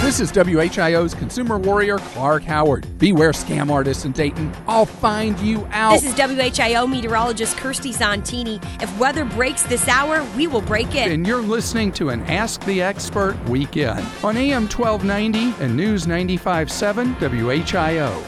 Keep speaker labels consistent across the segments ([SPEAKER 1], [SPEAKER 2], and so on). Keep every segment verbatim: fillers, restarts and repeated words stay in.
[SPEAKER 1] This is W H I O's consumer warrior, Clark Howard. Beware scam artists in Dayton. I'll find you out.
[SPEAKER 2] This is W H I O meteorologist Kirsty Zontini. If weather breaks this hour, we will break it.
[SPEAKER 1] And you're listening to an Ask the Expert weekend on A M twelve ninety and News ninety-five point seven W H I O.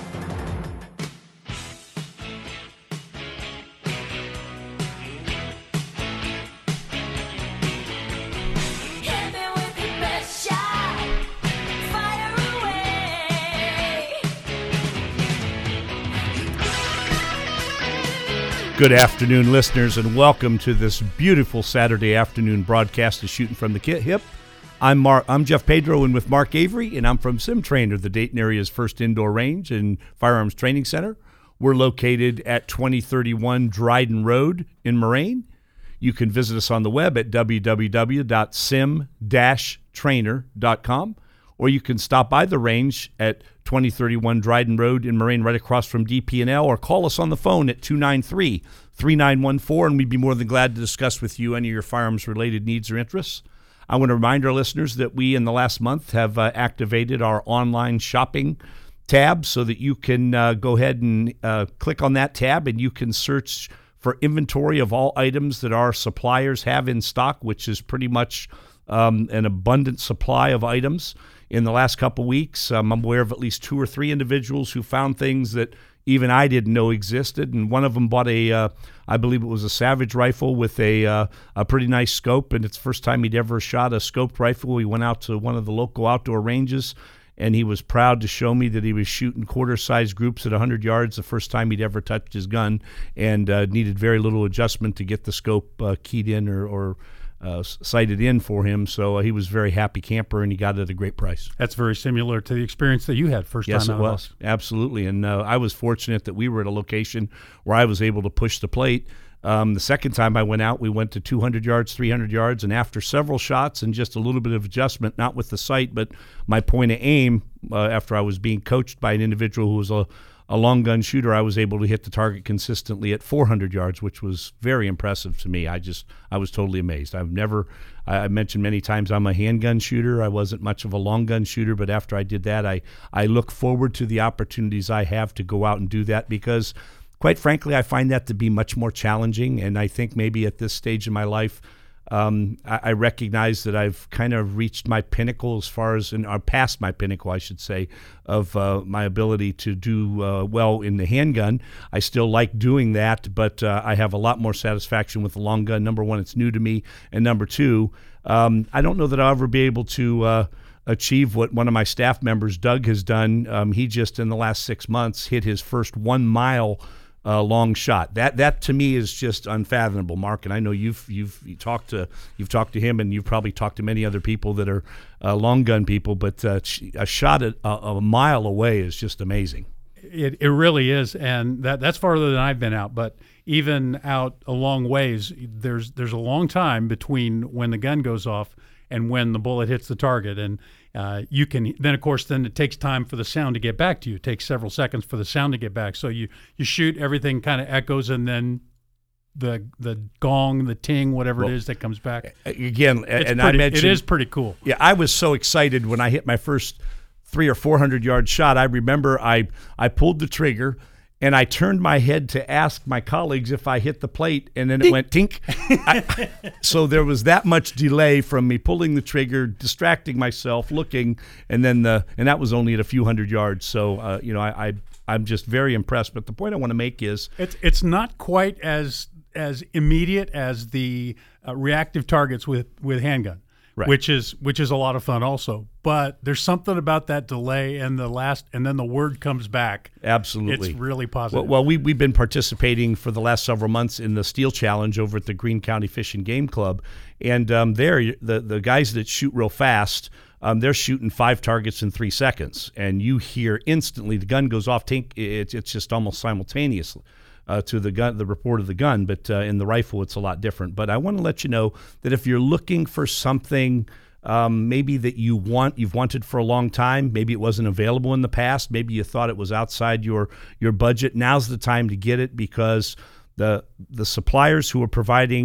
[SPEAKER 3] Good afternoon, listeners, and welcome to this beautiful Saturday afternoon broadcast of Shooting from the Hip. I'm Mark. I'm Jeff Pedro, and with Mark Avery, and I'm from Sim Trainer, the Dayton area's first indoor range and firearms training center. We're located at twenty thirty-one Dryden Road in Moraine. You can visit us on the web at w w w dot sim dash trainer dot com, or you can stop by the range at twenty thirty-one Dryden Road in Moraine, right across from D P and L, or call us on the phone at two nine three, three nine one four, and we'd be more than glad to discuss with you any of your firearms-related needs or interests. I want to remind our listeners that we, in the last month, have uh, activated our online shopping tab so that you can uh, go ahead and uh, click on that tab, and you can search for inventory of all items that our suppliers have in stock, which is pretty much um, an abundant supply of items. In the last couple weeks, um, I'm aware of at least two or three individuals who found things that even I didn't know existed, and one of them bought a, uh, I believe it was a Savage rifle with a uh, a pretty nice scope, and it's the first time he'd ever shot a scoped rifle. He went out to one of the local outdoor ranges, and he was proud to show me that he was shooting quarter-size groups at one hundred yards the first time he'd ever touched his gun, and uh, needed very little adjustment to get the scope uh, keyed in or, or Uh, sighted in for him, so uh, he was a very happy camper, and he got it at a great price.
[SPEAKER 4] That's very similar to the experience that you had first
[SPEAKER 3] yes,
[SPEAKER 4] time out.
[SPEAKER 3] Yes, it was. Absolutely, and uh, I was fortunate that we were at a location where I was able to push the plate. Um, the second time I went out, we went to two hundred yards, three hundred yards, and after several shots and just a little bit of adjustment, not with the sight, but my point of aim, uh, after I was being coached by an individual who was a a long gun shooter, I was able to hit the target consistently at four hundred yards, which was very impressive to me. I just, I was totally amazed. I've never, I mentioned many times I'm a handgun shooter. I wasn't much of a long gun shooter, but after I did that, I, I look forward to the opportunities I have to go out and do that, because quite frankly, I find that to be much more challenging. And I think maybe at this stage in my life, Um, I, I recognize that I've kind of reached my pinnacle as far as, in, or past my pinnacle, I should say, of uh, my ability to do uh, well in the handgun. I still like doing that, but uh, I have a lot more satisfaction with the long gun. Number one, it's new to me, and number two, um, I don't know that I'll ever be able to uh, achieve what one of my staff members, Doug, has done. Um, he just, in the last six months, hit his first one mile Uh, long shot. That that to me is just unfathomable, Mark. And I know you've you've you talked to you've talked to him, and you've probably talked to many other people that are uh, long gun people. But uh, a shot at a, a mile away is just amazing.
[SPEAKER 4] It it really is, and that that's farther than I've been out. But even out a long ways, there's there's a long time between when the gun goes off and when the bullet hits the target, and uh, you can then, of course, then it takes time for the sound to get back to you. It takes several seconds for the sound to get back. So you, you shoot, everything kind of echoes, and then the the gong, the ting, whatever well, it is that comes back.
[SPEAKER 3] Again,
[SPEAKER 4] it's
[SPEAKER 3] and
[SPEAKER 4] pretty,
[SPEAKER 3] I mentioned
[SPEAKER 4] it is pretty cool.
[SPEAKER 3] Yeah, I was so excited when I hit my first three or four hundred yard shot. I remember I I pulled the trigger, and I turned my head to ask my colleagues if I hit the plate, and then it went tink. I, so there was that much delay from me pulling the trigger, distracting myself, looking, and then the and that was only at a few hundred yards. So uh, you know, I, I I'm just very impressed. But the point I want to make is
[SPEAKER 4] it's it's not quite as as immediate as the uh, reactive targets with with handgun. Right. Which is which is a lot of fun also, but there's something about that delay and the last, and then the word comes back.
[SPEAKER 3] Absolutely,
[SPEAKER 4] it's really positive.
[SPEAKER 3] Well, well we we've been participating for the last several months in the Steel Challenge over at the Greene County Fish and Game Club, and um, there the the guys that shoot real fast, um, they're shooting five targets in three seconds, and you hear instantly the gun goes off. Tink, it's it's just almost simultaneously. Uh, to the gun, the report of the gun, but uh, in the rifle, it's a lot different. But I want to let you know that if you're looking for something, um, maybe that you want, you've wanted for a long time, maybe it wasn't available in the past, maybe you thought it was outside your your budget. Now's the time to get it, because the the suppliers who are providing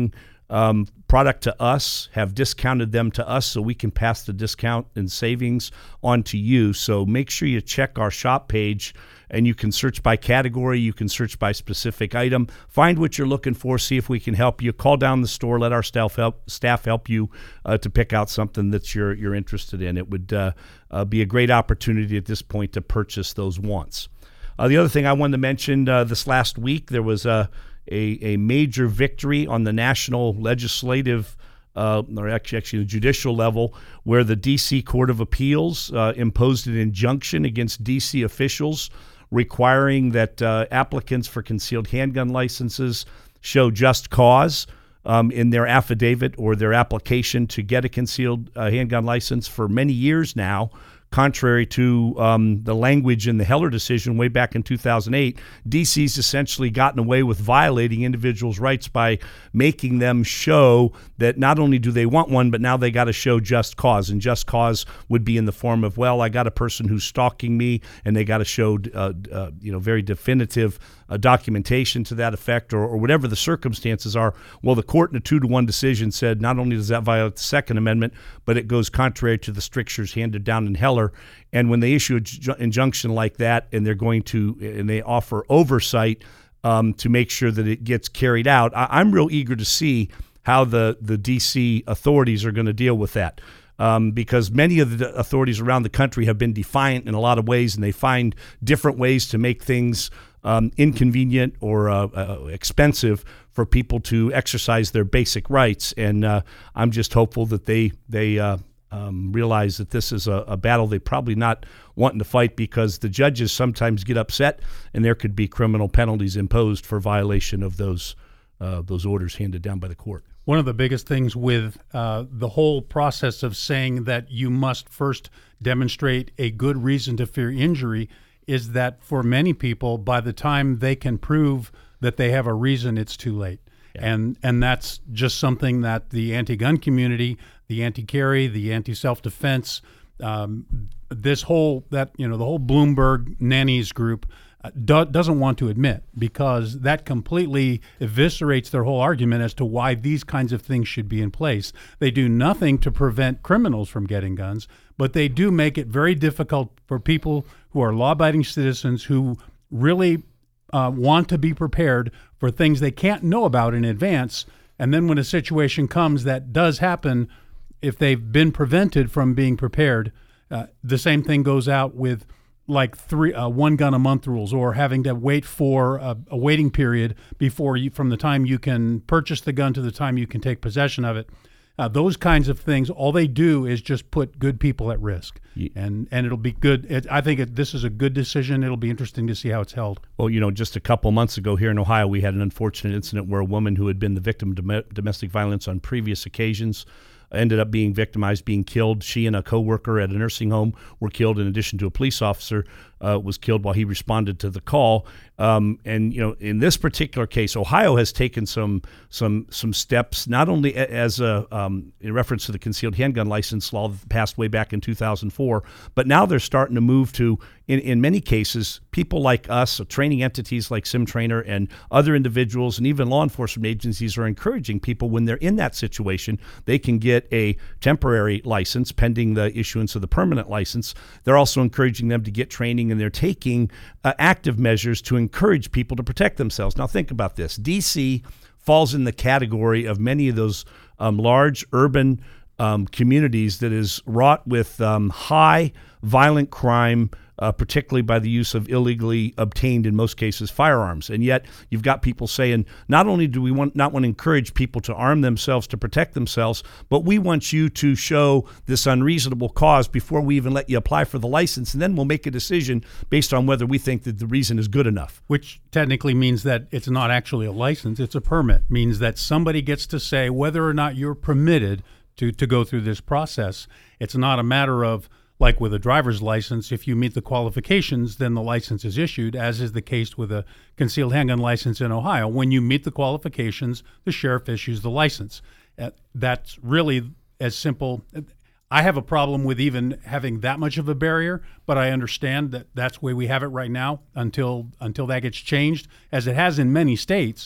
[SPEAKER 3] um, product to us, have discounted them to us so we can pass the discount and savings on to you. So make sure you check our shop page, and you can search by category. You can search by specific item. Find what you're looking for. See if we can help you. Call down the store. Let our staff help staff help you uh, to pick out something that you're you're interested in. It would uh, uh, be a great opportunity at this point to purchase those wants. Uh, the other thing I wanted to mention, uh, this last week there was a a, a major victory on the national legislative, uh, or actually, actually the judicial level, where the D C Court of Appeals uh, imposed an injunction against D C officials requiring that uh, applicants for concealed handgun licenses show just cause um, in their affidavit or their application to get a concealed uh, handgun license. For many years now, contrary to um, the language in the Heller decision way back in two thousand eight, D C's essentially gotten away with violating individuals' rights by making them show that not only do they want one, but now they got to show just cause. And just cause would be in the form of, well, I got a person who's stalking me, and they got to show, uh, uh, you know, very definitive uh, documentation to that effect, or, or whatever the circumstances are. Well, the court in a two to one decision said not only does that violate the Second Amendment, but it goes contrary to the strictures handed down in Heller. And when they issue an ju- injunction like that, and they're going to, and they offer oversight um, to make sure that it gets carried out, I- I'm real eager to see how the, the D C authorities are going to deal with that. Um, because many of the authorities around the country have been defiant in a lot of ways, and they find different ways to make things um, inconvenient or uh, uh, expensive for people to exercise their basic rights. And uh, I'm just hopeful that they they uh, um, realize that this is a, a battle they're probably not wanting to fight, because the judges sometimes get upset, and there could be criminal penalties imposed for violation of those uh, those orders handed down by the court.
[SPEAKER 4] One of the biggest things with uh, the whole process of saying that you must first demonstrate a good reason to fear injury is that for many people, by the time they can prove that they have a reason, it's too late. Yeah. And and that's just something that the anti-gun community, the anti-carry, the anti-self-defense, um, this whole, that you know, the whole Bloomberg nannies group uh, do, doesn't want to admit, because that completely eviscerates their whole argument as to why these kinds of things should be in place. They do nothing to prevent criminals from getting guns, but they do make it very difficult for people who are law-abiding citizens who really uh, want to be prepared for things they can't know about in advance. And then when a situation comes that does happen, if they've been prevented from being prepared, uh, the same thing goes out with like three uh, one gun a month rules, or having to wait for a, a waiting period before you, from the time you can purchase the gun to the time you can take possession of it. Uh, those kinds of things, all they do is just put good people at risk. Yeah. And and it'll be good. It, I think it, this is a good decision. It'll be interesting to see how it's held.
[SPEAKER 3] Well, you know, just a couple months ago here in Ohio, we had an unfortunate incident where a woman who had been the victim of dom- domestic violence on previous occasions ended up being victimized, being killed. She and a coworker at a nursing home were killed, in addition to a police officer uh, was killed while he responded to the call. Um, and you know, in this particular case, Ohio has taken some some some steps, not only as a um, in reference to the concealed handgun license law that passed way back in two thousand four, but now they're starting to move to, in, in many cases, people like us, so training entities like SimTrainer and other individuals, and even law enforcement agencies are encouraging people when they're in that situation, they can get a temporary license pending the issuance of the permanent license. They're also encouraging them to get training, and they're taking uh, active measures to encourage people to protect themselves. Now think about this. D C falls in the category of many of those um, large urban um, communities that is wrought with um, high violent crime, Uh, particularly by the use of illegally obtained, in most cases, firearms. And yet you've got people saying, not only do we want not want to encourage people to arm themselves to protect themselves, but we want you to show this unreasonable cause before we even let you apply for the license, and then we'll make a decision based on whether we think that the reason is good enough.
[SPEAKER 4] Which technically means that it's not actually a license, it's a permit. It means that somebody gets to say whether or not you're permitted to, to go through this process. It's not a matter of, like with a driver's license, if you meet the qualifications, then the license is issued, as is the case with a concealed handgun license in Ohio. When you meet the qualifications, the sheriff issues the license. Uh, that's really as simple. I have a problem with even having that much of a barrier, but I understand that that's the way we have it right now until until that gets changed, as it has in many states.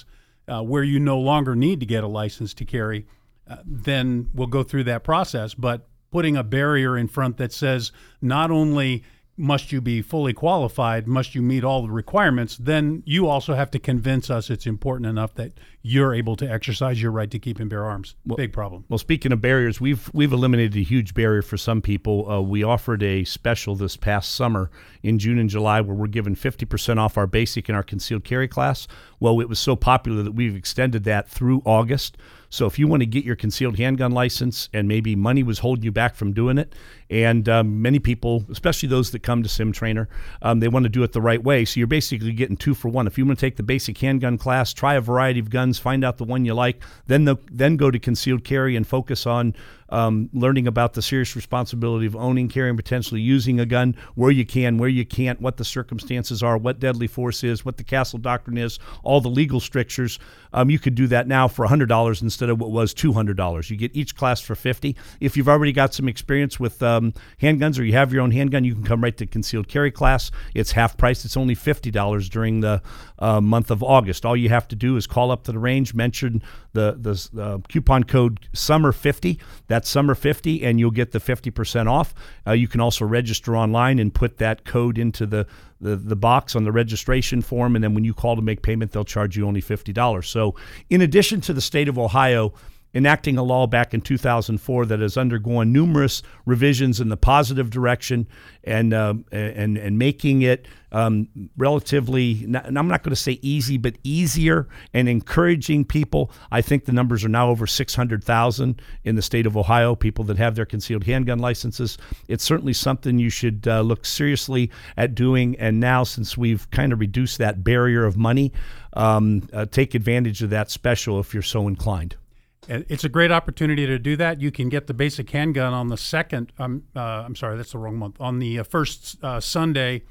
[SPEAKER 4] uh, where you no longer need to get a license to carry, uh, then we'll go through that process. But putting a barrier in front that says not only must you be fully qualified, must you meet all the requirements, then you also have to convince us it's important enough that you're able to exercise your right to keep and bear arms.
[SPEAKER 3] Well,
[SPEAKER 4] Big problem.
[SPEAKER 3] Well, speaking of barriers, we've we've eliminated a huge barrier for some people. Uh, we offered a special this past summer in June and July where we're giving fifty percent off our basic and our concealed carry class. Well, it was so popular that we've extended that through August. So if you want to get your concealed handgun license and maybe money was holding you back from doing it, and um, many people, especially those that come to Sim Trainer, um, they want to do it the right way. So you're basically getting two for one. If you want to take the basic handgun class, try a variety of guns, find out the one you like, then the, then go to concealed carry and focus on um, learning about the serious responsibility of owning, carrying, potentially using a gun, where you can, where you can't, what the circumstances are, what deadly force is, what the Castle Doctrine is, all the legal strictures. Um, you could do that now for one hundred dollars instead of what was two hundred dollars. You get each class for fifty dollars. If you've already got some experience with um, handguns or you have your own handgun, you can come right to concealed carry class. It's half price. It's only fifty dollars during the uh, month of August. All you have to do is call up to the range, mention the, the uh, coupon code summer fifty. That's summer fifty, and you'll get the fifty percent off. Uh, you can also register online and put that code into the The, the box on the registration form, and then when you call to make payment, they'll charge you only fifty dollars. So in addition to the state of Ohio enacting a law back in two thousand four that has undergone numerous revisions in the positive direction and uh, and and making it um, relatively, and I'm not going to say easy, but easier and encouraging people. I think the numbers are now over six hundred thousand in the state of Ohio, people that have their concealed handgun licenses. It's certainly something you should uh, look seriously at doing. And now, since we've kind of reduced that barrier of money, um, uh, take advantage of that special if you're so inclined.
[SPEAKER 4] It's a great opportunity to do that. You can get the basic handgun on the second. Um, uh, I'm sorry, that's the wrong month. On the uh, first uh, Sunday,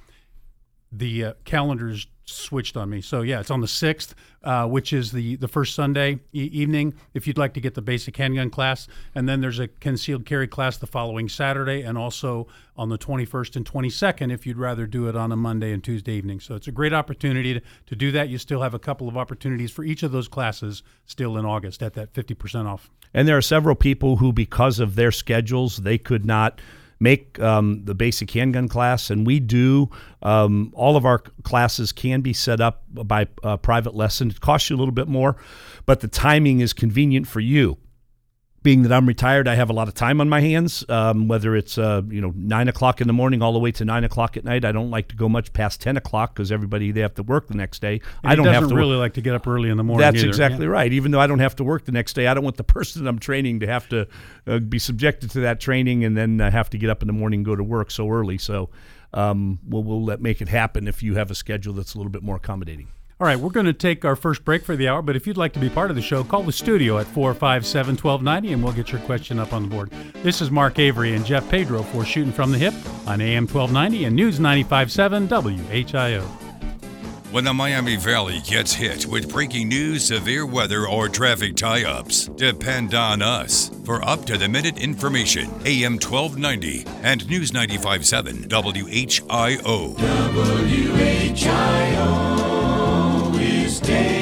[SPEAKER 4] the uh, calendar's switched on me. So yeah, it's on the sixth, uh, which is the the first Sunday e- evening. If you'd like to get the basic handgun class, and then there's a concealed carry class the following Saturday, and also on the twenty-first and twenty-second if you'd rather do it on a Monday and Tuesday evening. So it's a great opportunity to, to do that. You still have a couple of opportunities for each of those classes still in August at that fifty percent off.
[SPEAKER 3] And there are several people who, because of their schedules, they could not make um, the basic handgun class, and we do. Um, all of our classes can be set up by uh, private lesson. It costs you a little bit more, but the timing is convenient for you. Being that I'm retired, I have a lot of time on my hands, um, whether it's uh, you know nine o'clock in the morning all the way to nine o'clock at night. I don't like to go much past ten o'clock because everybody, they have to work the next day.
[SPEAKER 4] And
[SPEAKER 3] I don't
[SPEAKER 4] he
[SPEAKER 3] have
[SPEAKER 4] doesn't
[SPEAKER 3] to
[SPEAKER 4] really
[SPEAKER 3] work.
[SPEAKER 4] like to get up early in the morning
[SPEAKER 3] That's
[SPEAKER 4] either.
[SPEAKER 3] exactly
[SPEAKER 4] Yeah.
[SPEAKER 3] right. Even though I don't have to work the next day, I don't want the person that I'm training to have to uh, be subjected to that training and then uh, have to get up in the morning and go to work so early. So um, we'll, we'll let, make it happen if you have a schedule that's a little bit more accommodating.
[SPEAKER 4] All right, we're going to take our first break for the hour, but if you'd like to be part of the show, call the studio at four five seven, one two nine zero and we'll get your question up on the board. This is Mark Avery and Jeff Pedro for Shooting from the Hip on A M twelve ninety and News ninety-five point seven W H I O.
[SPEAKER 5] When the Miami Valley gets hit with breaking news, severe weather, or traffic tie-ups, depend on us for up-to-the-minute information. A M twelve ninety and News ninety-five point seven W H I O.
[SPEAKER 6] W H I O is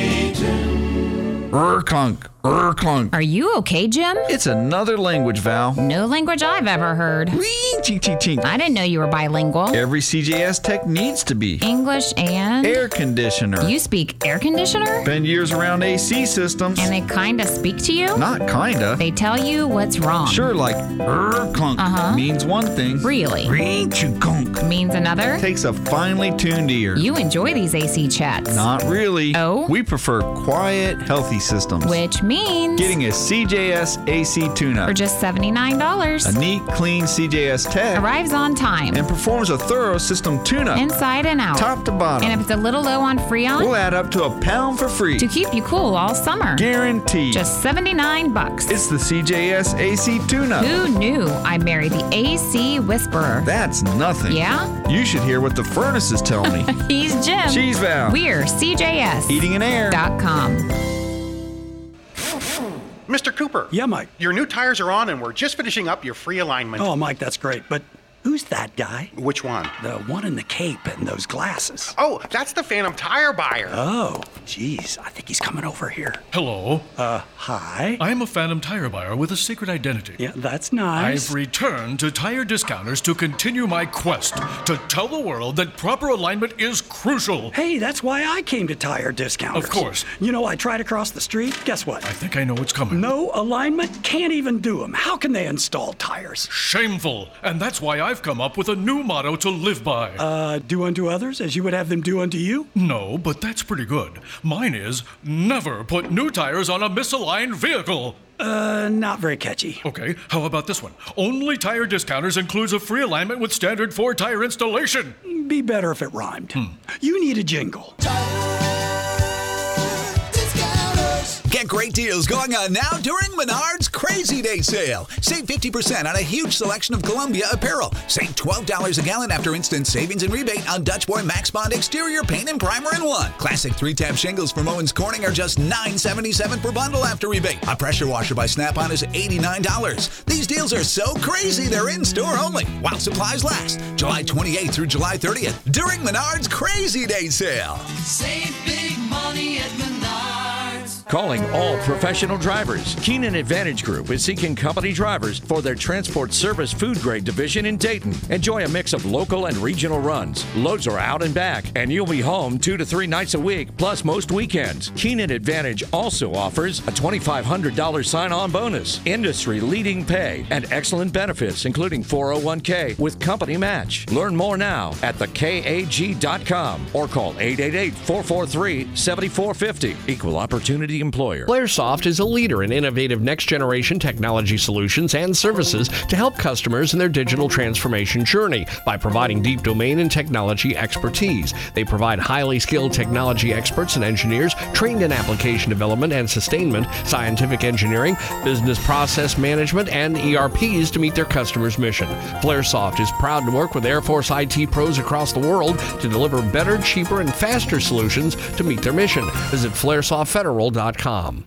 [SPEAKER 6] Dayton. Ur-clunk, ur-clunk.
[SPEAKER 7] Are you okay, Jim?
[SPEAKER 6] It's another language, Val.
[SPEAKER 7] No language I've ever heard.
[SPEAKER 6] Ching-ching-ching.
[SPEAKER 7] I didn't know you were bilingual.
[SPEAKER 6] Every C J S tech needs to be.
[SPEAKER 7] English and?
[SPEAKER 6] Air conditioner.
[SPEAKER 7] You speak air conditioner?
[SPEAKER 6] Been years around A C systems.
[SPEAKER 7] And they kinda speak to you?
[SPEAKER 6] Not kinda.
[SPEAKER 7] They tell you what's wrong.
[SPEAKER 6] Sure, like ur-clunk
[SPEAKER 7] Uh-huh.
[SPEAKER 6] means one thing.
[SPEAKER 7] Really?
[SPEAKER 6] Ring-ching-clunk
[SPEAKER 7] Means another?
[SPEAKER 6] takes a finely tuned ear.
[SPEAKER 7] You enjoy these A C chats.
[SPEAKER 6] Not really.
[SPEAKER 7] Oh?
[SPEAKER 6] We prefer quiet, healthy systems.
[SPEAKER 7] Which means?
[SPEAKER 6] Getting a C J S A C tune-up.
[SPEAKER 7] For just seventy-nine dollars.
[SPEAKER 6] A neat, clean C J S tech.
[SPEAKER 7] Arrives on time.
[SPEAKER 6] And performs a thorough system tune-up.
[SPEAKER 7] Inside and out.
[SPEAKER 6] Top to bottom.
[SPEAKER 7] And if it's a little low on Freon?
[SPEAKER 6] We'll add up to a pound for free.
[SPEAKER 7] To keep you cool all summer.
[SPEAKER 6] Guaranteed.
[SPEAKER 7] Just seventy-nine bucks.
[SPEAKER 6] It's the C J S A C tune-up.
[SPEAKER 7] Who knew I married the A C whisperer?
[SPEAKER 6] That's nothing.
[SPEAKER 7] Yeah?
[SPEAKER 6] You should hear what the furnaces tell me.
[SPEAKER 7] He's Jim.
[SPEAKER 6] She's Val.
[SPEAKER 7] We're C J S.
[SPEAKER 6] Heating and Air.
[SPEAKER 7] Dot com.
[SPEAKER 8] Mister Cooper.
[SPEAKER 9] Yeah, Mike.
[SPEAKER 8] Your new tires are on and we're just finishing up your free alignment.
[SPEAKER 9] Oh, Mike, that's great. But
[SPEAKER 8] Who's that guy?
[SPEAKER 9] Which one?
[SPEAKER 8] The one in the cape and those glasses.
[SPEAKER 9] Oh, that's the Phantom Tire buyer.
[SPEAKER 8] Oh, geez, I think he's coming over here.
[SPEAKER 10] Hello.
[SPEAKER 8] Uh, hi.
[SPEAKER 10] I'm a Phantom Tire buyer with a secret identity.
[SPEAKER 8] Yeah, that's nice.
[SPEAKER 10] I've returned to Tire Discounters to continue my quest to tell the world that proper alignment is crucial.
[SPEAKER 8] Hey, that's why I came to Tire Discounters.
[SPEAKER 10] Of course.
[SPEAKER 8] You know, I tried across the street. Guess what?
[SPEAKER 10] I think I know what's coming.
[SPEAKER 8] No alignment? Can't even do them. How can they install tires?
[SPEAKER 10] Shameful. And that's why I've come up with a new motto to live by.
[SPEAKER 8] Uh, do unto others as you would have them do unto you?
[SPEAKER 10] No, but that's pretty good. Mine is never put new tires on a misaligned vehicle.
[SPEAKER 8] Uh, not very catchy.
[SPEAKER 10] Okay, how about this one? Only Tire Discounters includes a free alignment with standard Ford tire installation.
[SPEAKER 8] Be better if it rhymed. Hmm. You need a jingle.
[SPEAKER 11] Get great deals going on now during Menards Crazy Day Sale. Save fifty percent on a huge selection of Columbia apparel. Save twelve dollars a gallon after instant savings and rebate on Dutch Boy Max Bond exterior paint and primer in one. Classic three-tab shingles from Owens Corning are just nine seventy-seven per bundle after rebate. A pressure washer by Snap-on is eighty-nine dollars. These deals are so crazy they're in-store only while supplies last. July twenty-eighth through July thirtieth during Menards Crazy Day Sale.
[SPEAKER 12] Save big money at Menards.
[SPEAKER 13] Calling all professional drivers. Keenan Advantage Group is seeking company drivers for their transport service food grade division in Dayton. Enjoy a mix of local and regional runs. Loads are out and back, and you'll be home two to three nights a week, plus most weekends. Keenan Advantage also offers a twenty-five hundred dollars sign-on bonus, industry-leading pay, and excellent benefits, including four oh one k with company match. Learn more now at the K A G dot com or call eight eight eight, four four three, seven four five zero. Equal Opportunity Employer.
[SPEAKER 14] Flairsoft is a leader in innovative next-generation technology solutions and services to help customers in their digital transformation journey by providing deep domain and technology expertise. They provide highly skilled technology experts and engineers trained in application development and sustainment, scientific engineering, business process management, and E R Ps to meet their customers' mission. Flairsoft is proud to work with Air Force I T pros across the world to deliver better, cheaper, and faster solutions to meet their mission. Visit flairsoft federal dot com.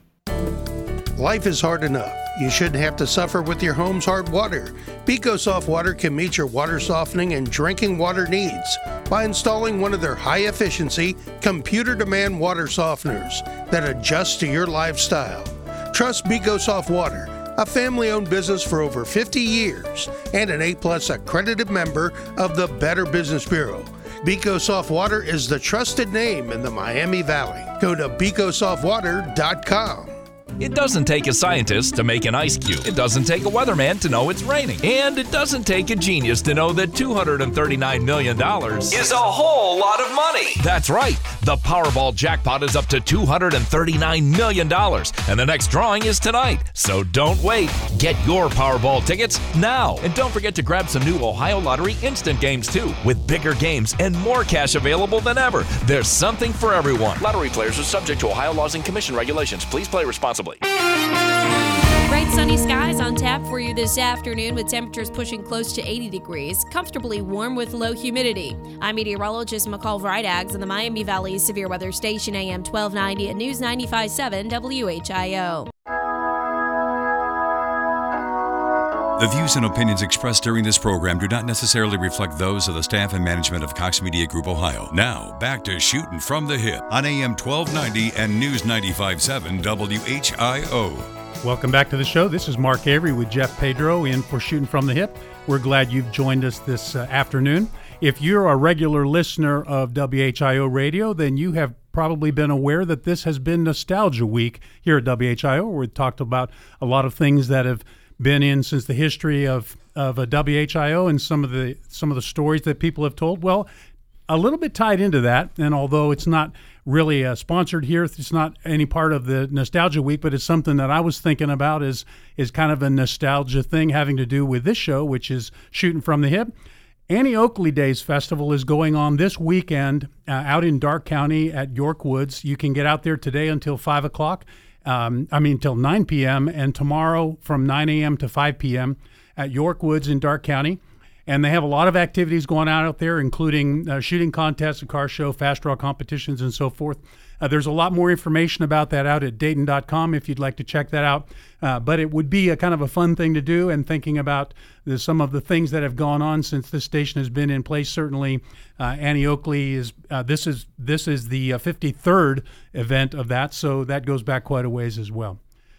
[SPEAKER 15] Life is hard enough. You shouldn't have to suffer with your home's hard water. BecoSoft Water can meet your water softening and drinking water needs by installing one of their high-efficiency, computer-demand water softeners that adjust to your lifestyle. Trust BecoSoft Water, a family-owned business for over fifty years and an A-plus accredited member of the Better Business Bureau. BecoSoft Water is the trusted name in the Miami Valley. Go to beco soft water dot com.
[SPEAKER 16] It doesn't take a scientist to make an ice cube. It doesn't take a weatherman to know it's raining. And it doesn't take a genius to know that two hundred thirty-nine million dollars is a whole lot of money. That's right. The Powerball jackpot is up to two hundred thirty-nine million dollars. And the next drawing is tonight. So don't wait. Get your Powerball tickets now. And don't forget to grab some new Ohio Lottery instant games too. With bigger games and more cash available than ever. There's something for everyone. Lottery players are subject to Ohio laws and commission regulations. Please play responsibly.
[SPEAKER 2] Bright sunny skies on tap for you this afternoon with temperatures pushing close to eighty degrees, comfortably warm with low humidity. I'm meteorologist McCall Vrydags in the Miami Valley Severe Weather Station, A M twelve ninety and News ninety-five point seven W H I O.
[SPEAKER 5] The views and opinions expressed during this program do not necessarily reflect those of the staff and management of Cox Media Group Ohio. Now, back to Shooting from the Hip on A M twelve ninety and News ninety-five point seven W H I O.
[SPEAKER 4] Welcome back to the show. This is Mark Avery with Jeff Pedro in for Shooting from the Hip. We're glad you've joined us this uh, afternoon. If you're a regular listener of W H I O Radio, then you have probably been aware that this has been Nostalgia Week here at W H I O. We've talked about a lot of things that have been in since the history of of a W H I O and some of the some of the stories that people have told. Well, a little bit tied into that, and although it's not really uh, sponsored here, it's not any part of the Nostalgia Week, but it's something that I was thinking about is is kind of a nostalgia thing having to do with this show, which is Shooting from the Hip. Annie Oakley Days Festival is going on this weekend uh, out in Darke County at York Woods. You can get out there today until five o'clock. Um, I mean, till nine p.m. and tomorrow from nine a.m. to five p.m. at York Woods in Darke County. And they have a lot of activities going on out there, including uh, shooting contests, a car show, fast draw competitions, and so forth. Uh, there's a lot more information about that out at Dayton dot com if you'd like to check that out. Uh, but it would be a kind of a fun thing to do, and thinking about the, some of the things that have gone on since this station has been in place. Certainly, uh, Annie Oakley is uh, this is this is the uh, fifty-third event of that, so that goes back quite a ways as well.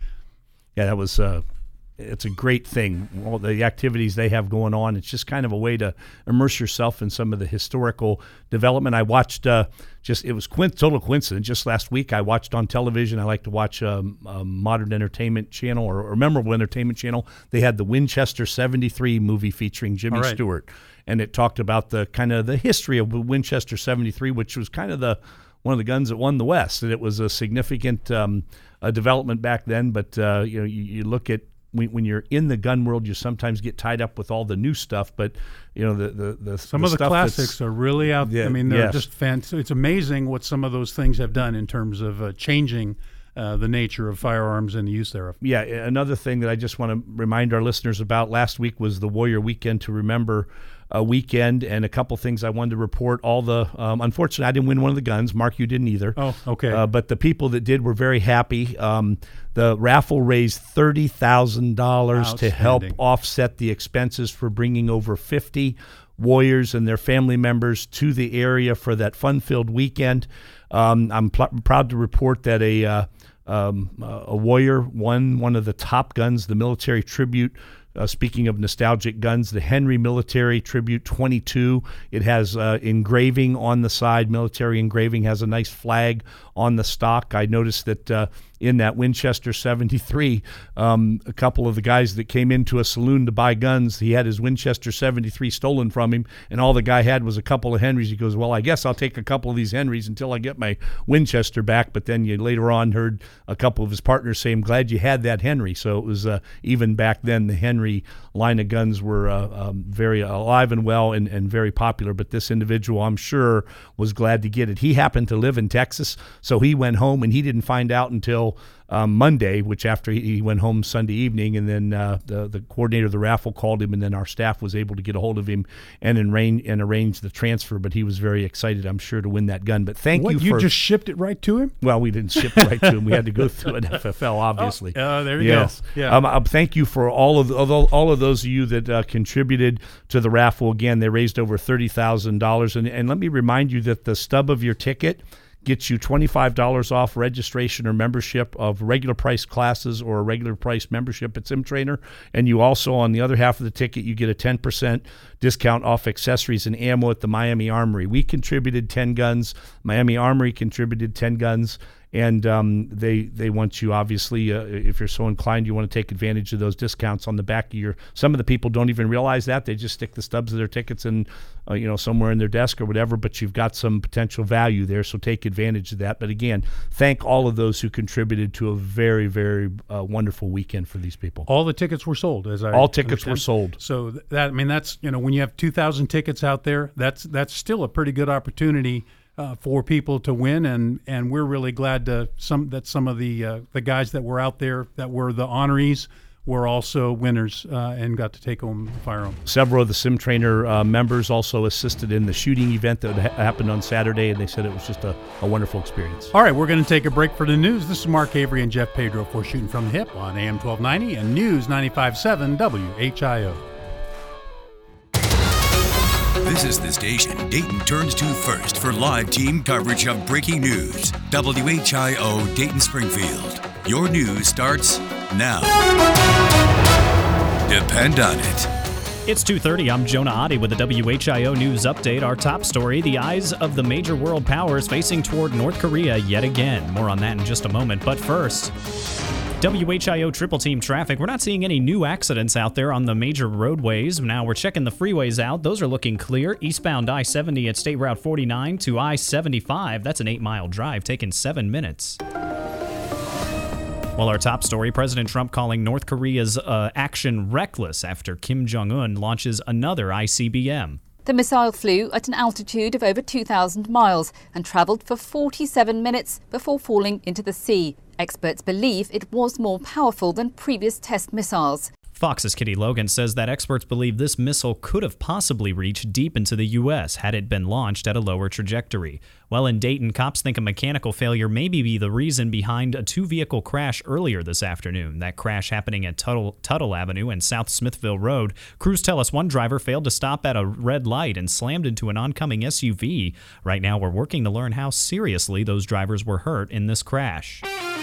[SPEAKER 3] Yeah, that was. Uh It's a great thing, all the activities they have going on. It's just kind of a way to immerse yourself in some of the historical development. I watched, uh, just it was quin- total coincidence, just last week I watched on television, I like to watch um, a Modern Entertainment Channel or, or Memorable Entertainment Channel. They had the Winchester seventy-three movie featuring Jimmy
[SPEAKER 4] right.
[SPEAKER 3] Stewart. And it talked about the kind of the history of Winchester seventy-three, which was kind of the one of the guns that won the West. And it was a significant um, a development back then. But, uh, you know, you, you look at When, when you're in the gun world, you sometimes get tied up with all the new stuff, but you know the the, the
[SPEAKER 4] some
[SPEAKER 3] the
[SPEAKER 4] of the
[SPEAKER 3] stuff
[SPEAKER 4] classics are really out.
[SPEAKER 3] Yeah,
[SPEAKER 4] I mean, they're
[SPEAKER 3] yes.
[SPEAKER 4] just fantastic. It's amazing what some of those things have done in terms of uh, changing uh, the nature of firearms and the use thereof.
[SPEAKER 3] Yeah, another thing that I just want to remind our listeners about: last week was the Warrior Weekend to Remember a weekend, and a couple things I wanted to report. All the um, unfortunately, I didn't win one of the guns. Mark, you didn't either.
[SPEAKER 4] Oh, okay.
[SPEAKER 3] Uh, but the people that did were very happy. Um, the raffle raised thirty thousand dollars to help offset the expenses for bringing over fifty Warriors and their family members to the area for that fun-filled weekend. Um, I'm pl- proud to report that a uh, um, a Warrior won one of the top guns, the military tribute. Uh, speaking of nostalgic guns, the Henry Military Tribute twenty-two. It has uh, engraving on the side, military engraving, has a nice flag on the stock. I noticed that uh, in that Winchester seventy-three, um, a couple of the guys that came into a saloon to buy guns, he had his Winchester seventy-three stolen from him, and all the guy had was a couple of Henrys. He goes, well, I guess I'll take a couple of these Henrys until I get my Winchester back. But then you later on heard a couple of his partners say, I'm glad you had that Henry. So it was uh, even back then, the Henry line of guns were uh, um, very alive and well and, and very popular. But this individual, I'm sure, was glad to get it. He happened to live in Texas, so he went home, and he didn't find out until um, Monday, which after he, he went home Sunday evening, and then uh, the, the coordinator of the raffle called him, and then our staff was able to get a hold of him and arrange, and arrange the transfer. But he was very excited, I'm sure, to win that gun. But thank
[SPEAKER 4] what,
[SPEAKER 3] you for...
[SPEAKER 4] you just shipped it right to him?
[SPEAKER 3] Well, we didn't ship it right to him. We had to go through an F F L, obviously.
[SPEAKER 4] Oh, uh, there you
[SPEAKER 3] yes.
[SPEAKER 4] go. Yeah.
[SPEAKER 3] Um, uh, thank you for all of all, all of those of you that uh, contributed to the raffle. Again, they raised over thirty thousand dollars. And, and let me remind you that the stub of your ticket gets you twenty-five dollars off registration or membership of regular price classes or a regular price membership at SimTrainer. And you also, on the other half of the ticket, you get a ten percent discount off accessories and ammo at the Miami Armory. We contributed ten guns. Miami Armory contributed ten guns. And um, they they want you, obviously, uh, if you're so inclined, you want to take advantage of those discounts on the back of your. Some of the people don't even realize that. They just stick the stubs of their tickets in, uh, you know, somewhere in their desk or whatever. But you've got some potential value there, so take advantage of that. But again, thank all of those who contributed to a very, very uh, wonderful weekend for these people.
[SPEAKER 4] All the tickets were sold, as I
[SPEAKER 3] all tickets
[SPEAKER 4] understand.
[SPEAKER 3] were sold.
[SPEAKER 4] So that I mean, that's you know, when you have two thousand tickets out there, that's that's still a pretty good opportunity. Uh, for people to win, and, and we're really glad to some that some of the uh, the guys that were out there that were the honorees were also winners uh, and got to take home the firearm.
[SPEAKER 3] Several of the SimTrainer uh, members also assisted in the shooting event that ha- happened on Saturday, and they said it was just a, a wonderful experience.
[SPEAKER 4] All right, we're going to take a break for the news. This is Mark Avery and Jeff Pedro for Shooting from the Hip on A M twelve ninety and News ninety-five point seven W H I O.
[SPEAKER 5] This is the station Dayton turns to first for live team coverage of breaking news. W H I O Dayton Springfield. Your news starts now. Depend on it.
[SPEAKER 17] It's two thirty. I'm Jonah Adi with the W H I O News Update. Our top story, the eyes of the major world powers facing toward North Korea yet again. More on that in just a moment. But first, W H I O Triple Team Traffic. We're not seeing any new accidents out there on the major roadways. Now we're checking the freeways out. Those are looking clear. Eastbound I seventy at State Route forty-nine to I seventy-five. That's an eight-mile drive, taking seven minutes. Well, our top story, President Trump calling North Korea's uh, action reckless after Kim Jong-un launches another I C B M.
[SPEAKER 18] The missile flew at an altitude of over two thousand miles and traveled for forty-seven minutes before falling into the sea. Experts believe it was more powerful than previous test missiles.
[SPEAKER 17] Fox's Kitty Logan says that experts believe this missile could have possibly reached deep into the U S had it been launched at a lower trajectory. While in Dayton, cops think a mechanical failure may be the reason behind a two-vehicle crash earlier this afternoon. That crash happening at Tuttle, Tuttle Avenue and South Smithville Road. Crews tell us one driver failed to stop at a red light and slammed into an oncoming S U V. Right now, we're working to learn how seriously those drivers were hurt in this crash.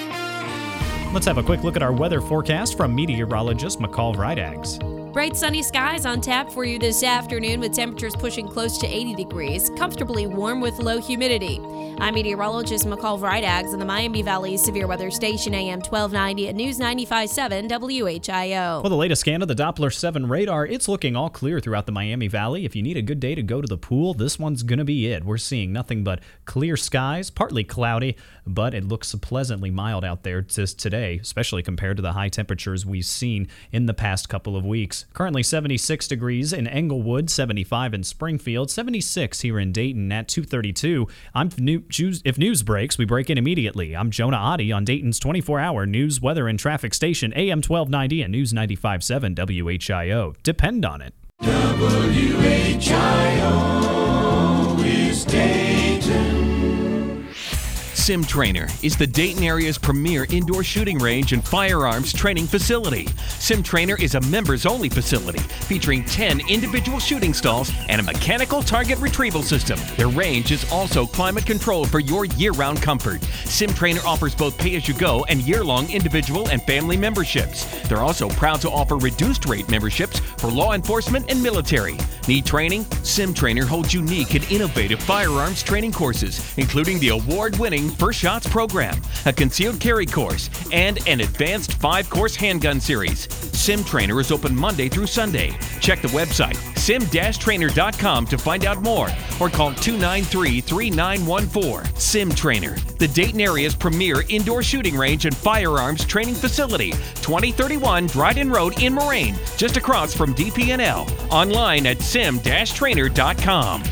[SPEAKER 17] Let's have a quick look at our weather forecast from meteorologist McCall Vrydaghs.
[SPEAKER 2] Bright sunny skies on tap for you this afternoon with temperatures pushing close to eighty degrees, comfortably warm with low humidity. I'm meteorologist McCall Vrydaghs in the Miami Valley Severe Weather Station, A M twelve ninety at News ninety-five point seven W H I O.
[SPEAKER 17] Well, the latest scan of the Doppler seven radar, it's looking all clear throughout the Miami Valley. If you need a good day to go to the pool, this one's going to be it. We're seeing nothing but clear skies, partly cloudy, but it looks pleasantly mild out there just today, especially compared to the high temperatures we've seen in the past couple of weeks. Currently seventy-six degrees in Englewood, seventy-five in Springfield, seventy-six here in Dayton at two thirty-two. I'm If news breaks, we break in immediately. I'm Jonah Oddie on Dayton's twenty-four hour news, weather, and traffic station, A M twelve ninety and News ninety-five point seven W H I O. Depend on it.
[SPEAKER 12] W H I O is Dayton.
[SPEAKER 19] Sim Trainer is the Dayton area's premier indoor shooting range and firearms training facility. Sim Trainer is a members-only facility featuring ten individual shooting stalls and a mechanical target retrieval system. Their range is also climate controlled for your year-round comfort. Sim Trainer offers both pay-as-you-go and year-long individual and family memberships. They're also proud to offer reduced-rate memberships for law enforcement and military. Need training? Sim Trainer holds unique and innovative firearms training courses, including the award-winning First Shots program, a concealed carry course, and an advanced five-course handgun series. Sim Trainer is open Monday through Sunday. Check the website sim dash trainer dot com to find out more or call two nine three, three nine one four. Sim Trainer, the Dayton area's premier indoor shooting range and firearms training facility, twenty thirty-one Dryden Road in Moraine, just across from D P N L. Online at sim dash trainer dot com.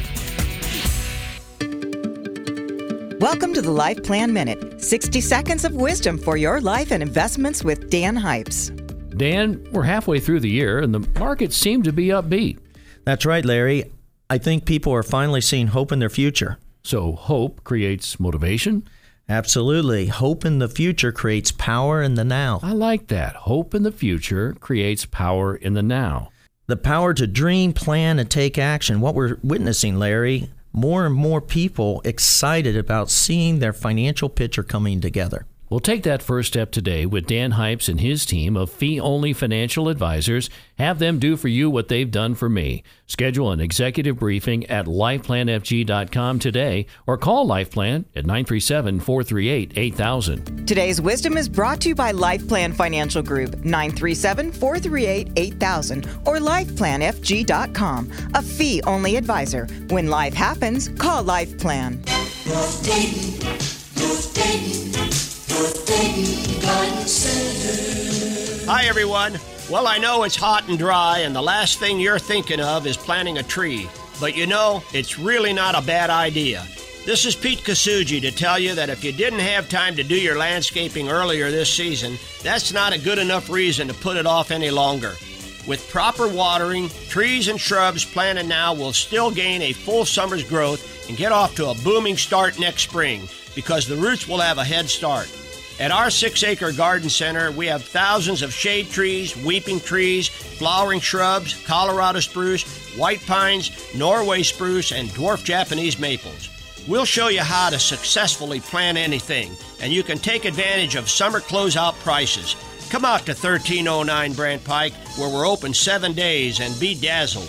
[SPEAKER 20] Welcome to the Life Plan Minute, sixty seconds of wisdom for your life and investments with Dan Hypes.
[SPEAKER 21] Dan, we're halfway through the year and the markets seem to be upbeat.
[SPEAKER 22] That's right, Larry. I think people are finally seeing hope in their future.
[SPEAKER 21] So hope creates motivation?
[SPEAKER 22] Absolutely. Hope in the future creates power in the now.
[SPEAKER 21] I like that. Hope in the future creates power in the now.
[SPEAKER 22] The power to dream, plan, and take action. What we're witnessing, Larry, more and more people excited about seeing their financial picture coming together.
[SPEAKER 21] We'll take that first step today with Dan Hypes and his team of fee-only financial advisors. Have them do for you what they've done for me. Schedule an executive briefing at life plan f g dot com today or call LifePlan at nine three seven, four three eight, eight thousand.
[SPEAKER 20] Today's wisdom is brought to you by LifePlan Financial Group, nine three seven, four three eight, eight thousand or life plan f g dot com. A fee-only advisor. When life happens, call LifePlan.
[SPEAKER 12] North Dayton, North Dayton, North Dayton Guidance Center.
[SPEAKER 23] Hi, everyone. Well, I know it's hot and dry, and the last thing you're thinking of is planting a tree. But you know, it's really not a bad idea. This is Pete Kasuji to tell you that if you didn't have time to do your landscaping earlier this season, that's not a good enough reason to put it off any longer. With proper watering, trees and shrubs planted now will still gain a full summer's growth and get off to a booming start next spring because the roots will have a head start. At our six-acre garden center, we have thousands of shade trees, weeping trees, flowering shrubs, Colorado spruce, white pines, Norway spruce, and dwarf Japanese maples. We'll show you how to successfully plant anything, and you can take advantage of summer closeout prices. Come out to thirteen oh nine Brant Pike, where we're open seven days, and be dazzled.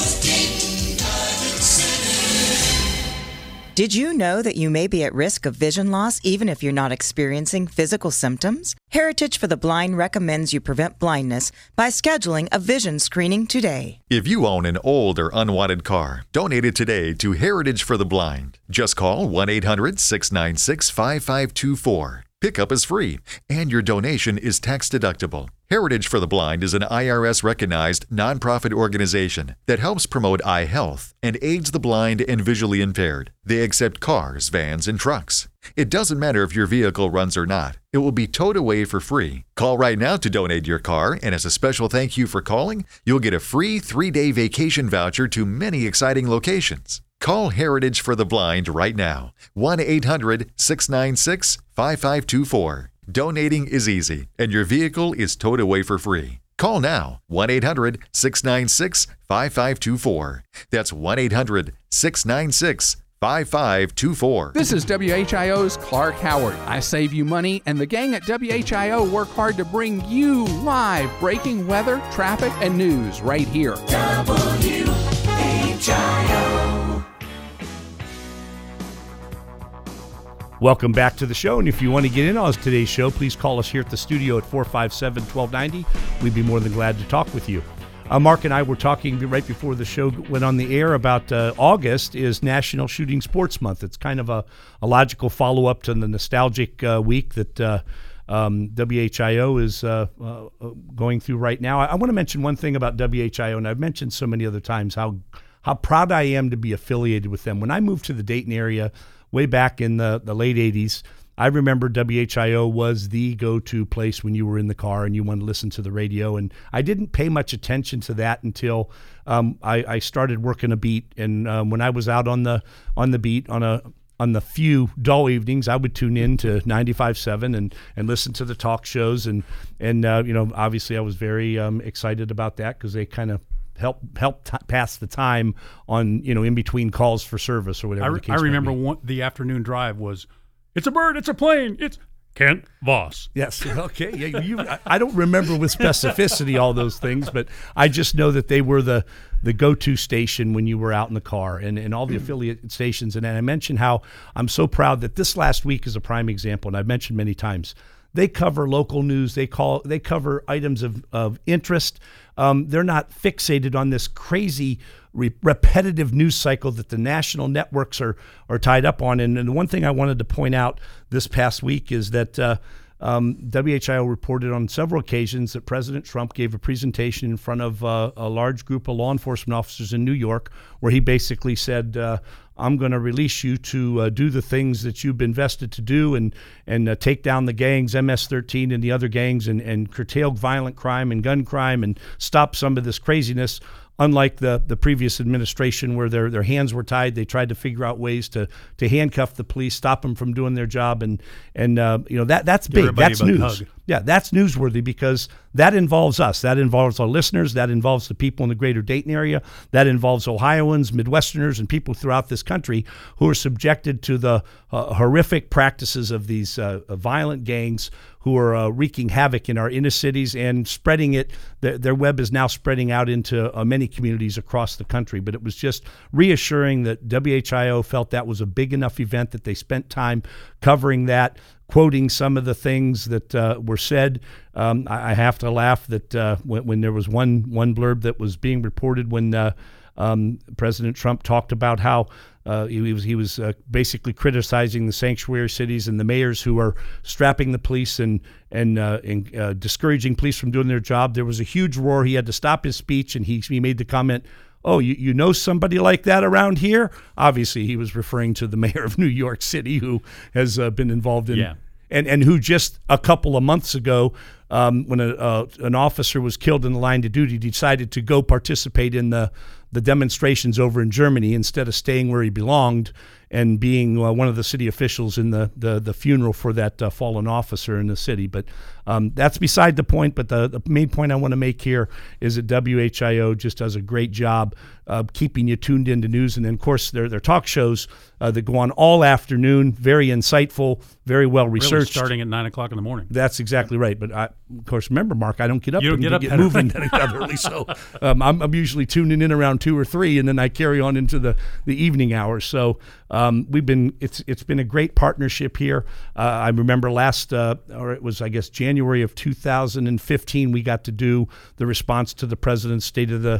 [SPEAKER 20] Did you know that you may be at risk of vision loss even if you're not experiencing physical symptoms? Heritage for the Blind recommends you prevent blindness by scheduling a vision screening today.
[SPEAKER 24] If you own an old or unwanted car, donate it today to Heritage for the Blind. Just call one eight hundred, six nine six, five five two four. Pickup is free, and your donation is tax deductible. Heritage for the Blind is an I R S-recognized nonprofit organization that helps promote eye health and aids the blind and visually impaired. They accept cars, vans, and trucks. It doesn't matter if your vehicle runs or not. It will be towed away for free. Call right now to donate your car, and as a special thank you for calling, you'll get a free three-day vacation voucher to many exciting locations. Call Heritage for the Blind right now. one eight hundred six nine six five five two four. Donating is easy, and your vehicle is towed away for free. Call now, one eight hundred six nine six five five two four. That's one eight hundred six nine six five five two four.
[SPEAKER 1] This is W H I O's Clark Howard. I save you money, and the gang at W H I O work hard to bring you live breaking weather, traffic, and news right here.
[SPEAKER 12] W H I O.
[SPEAKER 3] Welcome back to the show, and if you want to get in on today's show, please call us here at the studio at four five seven, one two nine zero. We'd be more than glad to talk with you. Uh, Mark and I were talking right before the show went on the air about uh, August is National Shooting Sports Month. It's kind of a, a logical follow-up to the nostalgic uh, week that uh, um, W H I O is uh, uh, going through right now. I, I want to mention one thing about W H I O, and I've mentioned so many other times how how proud I am to be affiliated with them. When I moved to the Dayton area way back in the, the late eighties, I remember W H I O was the go-to place when you were in the car and you wanted to listen to the radio. And I didn't pay much attention to that until um, I, I started working a beat. And um, when I was out on the on the beat on a on the few dull evenings, I would tune in to ninety-five point seven and and listen to the talk shows. And and uh, you know, obviously, I was very um, excited about that because they kind of help help t- pass the time on, you know, in between calls for service or whatever.
[SPEAKER 4] I,
[SPEAKER 3] the
[SPEAKER 4] re-
[SPEAKER 3] case
[SPEAKER 4] I remember
[SPEAKER 3] might be.
[SPEAKER 4] one, the afternoon drive was, it's a bird, it's a plane, it's Kent Voss.
[SPEAKER 3] Yes. Okay. Yeah. You. I, I don't remember with specificity all those things, but I just know that they were the the go-to station when you were out in the car, and, and all the affiliate stations. And I mentioned how I'm so proud that this last week is a prime example, and I've mentioned many times. They cover local news. They call. They cover items of, of interest. Um, they're not fixated on this crazy re- repetitive news cycle that the national networks are are tied up on. And, and the one thing I wanted to point out this past week is that uh, um, W H I O reported on several occasions that President Trump gave a presentation in front of uh, a large group of law enforcement officers in New York, where he basically said, uh, I'm going to release you to uh, do the things that you've been vested to do and and uh, take down the gangs, M S thirteen and the other gangs, and, and curtail violent crime and gun crime and stop some of this craziness. Unlike the, the previous administration where their, their hands were tied, they tried to figure out ways to, to handcuff the police, stop them from doing their job. And, and uh, you know, that that's big. That's news. Yeah, that's newsworthy because that involves us. That involves our listeners. That involves the people in the greater Dayton area. That involves Ohioans, Midwesterners, and people throughout this country who are subjected to the uh, horrific practices of these uh, violent gangs who are uh, wreaking havoc in our inner cities and spreading it. Their, their web is now spreading out into uh, many communities across the country. But it was just reassuring that W H I O felt that was a big enough event that they spent time covering that, quoting some of the things that uh, were said. Um, I, I have to laugh that uh, when, when there was one one blurb that was being reported when uh, um, President Trump talked about how Uh, he was he was uh, basically criticizing the sanctuary cities and the mayors who are strapping the police and and, uh, and uh, discouraging police from doing their job. There was a huge roar. He had to stop his speech, and he he made the comment, "Oh, you, you know somebody like that around here?" Obviously, he was referring to the mayor of New York City, who has uh, been involved in
[SPEAKER 4] yeah.
[SPEAKER 3] and and who just a couple of months ago, um, when a, uh, an officer was killed in the line of duty, decided to go participate in the the demonstrations over in Germany instead of staying where he belonged and being uh, one of the city officials in the the, the funeral for that uh, fallen officer in the city. But um, that's beside the point. But the, the main point I want to make here is that W H I O just does a great job of keeping you tuned into news. And then, of course, their their talk shows uh, that go on all afternoon, very insightful, very well researched.
[SPEAKER 4] Really starting at nine o'clock in the morning.
[SPEAKER 3] That's exactly right. But I, of course, remember, Mark, I don't get up
[SPEAKER 4] you don't
[SPEAKER 3] and
[SPEAKER 4] get,
[SPEAKER 3] get,
[SPEAKER 4] up
[SPEAKER 3] get moving that early. So um, I'm, I'm usually tuning in around two or three, and then I carry on into the, the evening hours. So um, we've been it's it's been a great partnership here. Uh, I remember last, uh, or it was I guess January of two thousand fifteen, we got to do the response to the president's State of the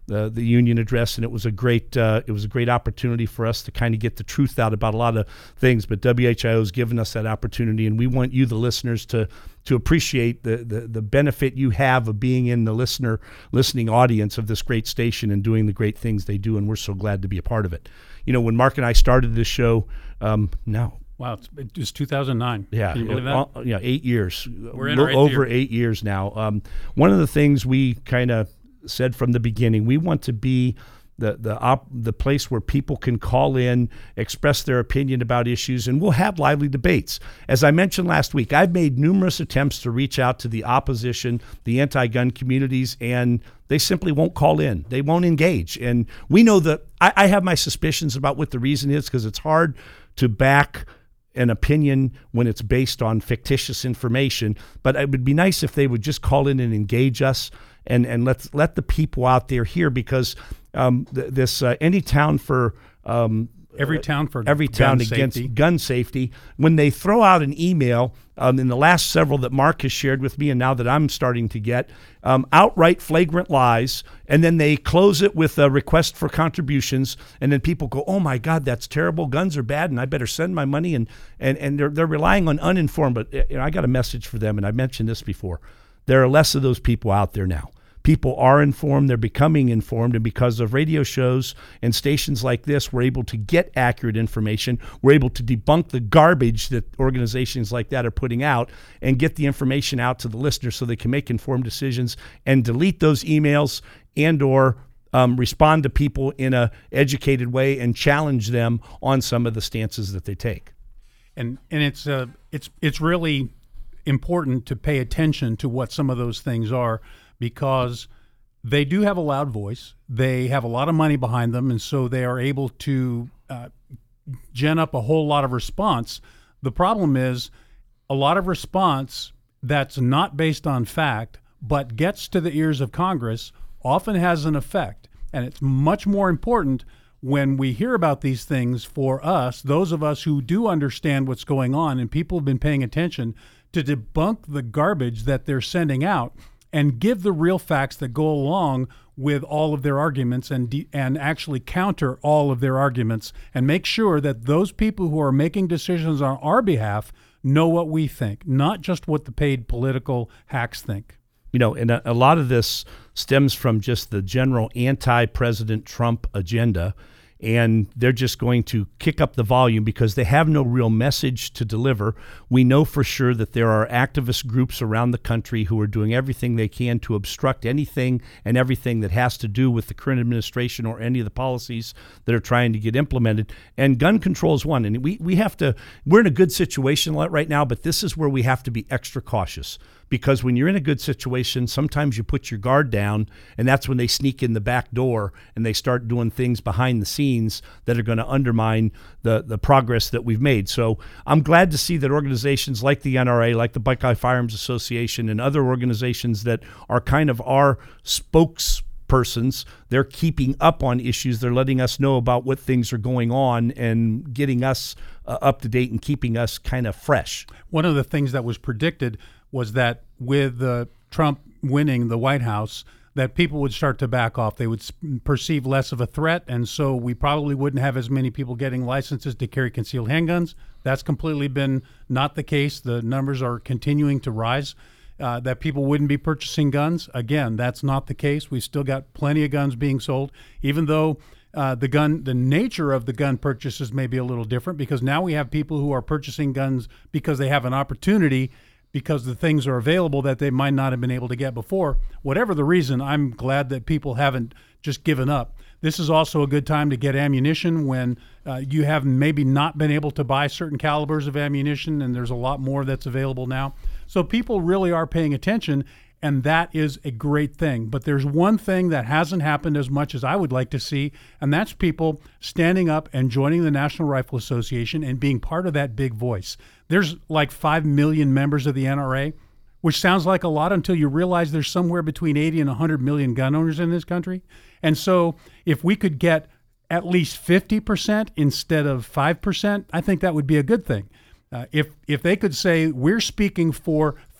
[SPEAKER 3] the, the union address, and it was a great uh, it was a great opportunity for us to kind of get the truth out about a lot of things. But W H I O has given us that opportunity, and we want you, the listeners, to to appreciate the, the the benefit you have of being in the listener listening audience of this great station and doing the great things they do, and we're so glad to be a part of it. You know, when Mark and I started this show, um, now.
[SPEAKER 4] Wow, it's, it's two thousand nine.
[SPEAKER 3] Yeah,
[SPEAKER 4] Can you believe that?
[SPEAKER 3] Uh, yeah, eight years.
[SPEAKER 4] We're in
[SPEAKER 3] L-
[SPEAKER 4] our eighth
[SPEAKER 3] over
[SPEAKER 4] year.
[SPEAKER 3] eight years now. Um, one of the things we kind of said from the beginning, we want to be the the op, the place where people can call in, express their opinion about issues, and we'll have lively debates. As I mentioned last week, I've made numerous attempts to reach out to the opposition, the anti-gun communities, and they simply won't call in. They won't engage. And we know that I, I have my suspicions about what the reason is, because it's hard to back an opinion when it's based on fictitious information. But it would be nice if they would just call in and engage us, and and let's let the people out there hear, because um, th- this uh, any town for um,
[SPEAKER 4] every town for
[SPEAKER 3] every town
[SPEAKER 4] gun
[SPEAKER 3] against
[SPEAKER 4] safety.
[SPEAKER 3] gun safety. When they throw out an email, um, in the last several that Mark has shared with me, and now that I'm starting to get, um, outright flagrant lies, and then they close it with a request for contributions, and then people go, "Oh my God, that's terrible! Guns are bad, and I better send my money." And and and they're they're relying on uninformed. But you know, I got a message for them, and I mentioned this before. There are less of those people out there now. People are informed, they're becoming informed, and because of radio shows and stations like this, we're able to get accurate information. We're able to debunk the garbage that organizations like that are putting out and get the information out to the listeners so they can make informed decisions and delete those emails and or um, respond to people in a educated way and challenge them on some of the stances that they take.
[SPEAKER 4] And and it's uh, it's it's really important to pay attention to what some of those things are, because they do have a loud voice. They have a lot of money behind them, and so they are able to uh, gen up a whole lot of response. The problem is a lot of response that's not based on fact but gets to the ears of Congress often has an effect, and it's much more important when we hear about these things for us, those of us who do understand what's going on and people have been paying attention, to debunk the garbage that they're sending out and give the real facts that go along with all of their arguments, and de- and actually counter all of their arguments, and make sure that those people who are making decisions on our behalf know what we think, not just what the paid political hacks think.
[SPEAKER 3] You know, and a, a lot of this stems from just the general anti-President Trump agenda, and they're just going to kick up the volume because they have no real message to deliver. We know for sure that there are activist groups around the country who are doing everything they can to obstruct anything and everything that has to do with the current administration or any of the policies that are trying to get implemented. And gun control is one. And we, we have to, we're in a good situation right now, but this is where we have to be extra cautious. Because when you're in a good situation, sometimes you put your guard down, and that's when they sneak in the back door and they start doing things behind the scenes that are going to undermine the, the progress that we've made. So I'm glad to see that organizations like the N R A, like the Buckeye Firearms Association, and other organizations that are kind of our spokespersons, they're keeping up on issues. They're letting us know about what things are going on and getting us uh, up to date and keeping us kind of fresh.
[SPEAKER 4] One of the things that was predicted was that with uh, Trump winning the White House, that people would start to back off. They would perceive less of a threat, and so we probably wouldn't have as many people getting licenses to carry concealed handguns. That's completely been not the case. The numbers are continuing to rise. Uh, that people wouldn't be purchasing guns. Again, that's not the case. We've still got plenty of guns being sold, even though uh, the gun, the nature of the gun purchases may be a little different, because now we have people who are purchasing guns because they have an opportunity, because the things are available that they might not have been able to get before. Whatever the reason, I'm glad that people haven't just given up. This is also a good time to get ammunition when uh, you have maybe not been able to buy certain calibers of ammunition, and there's a lot more that's available now. So people really are paying attention, and that is a great thing. But there's one thing that hasn't happened as much as I would like to see, and that's people standing up and joining the National Rifle Association and being part of that big voice. There's like five million members of the N R A, which sounds like a lot until you realize there's somewhere between eighty and one hundred million gun owners in this country. And so if we could get at least fifty percent instead of five percent, I think that would be a good thing. Uh, if if they could say, we're speaking for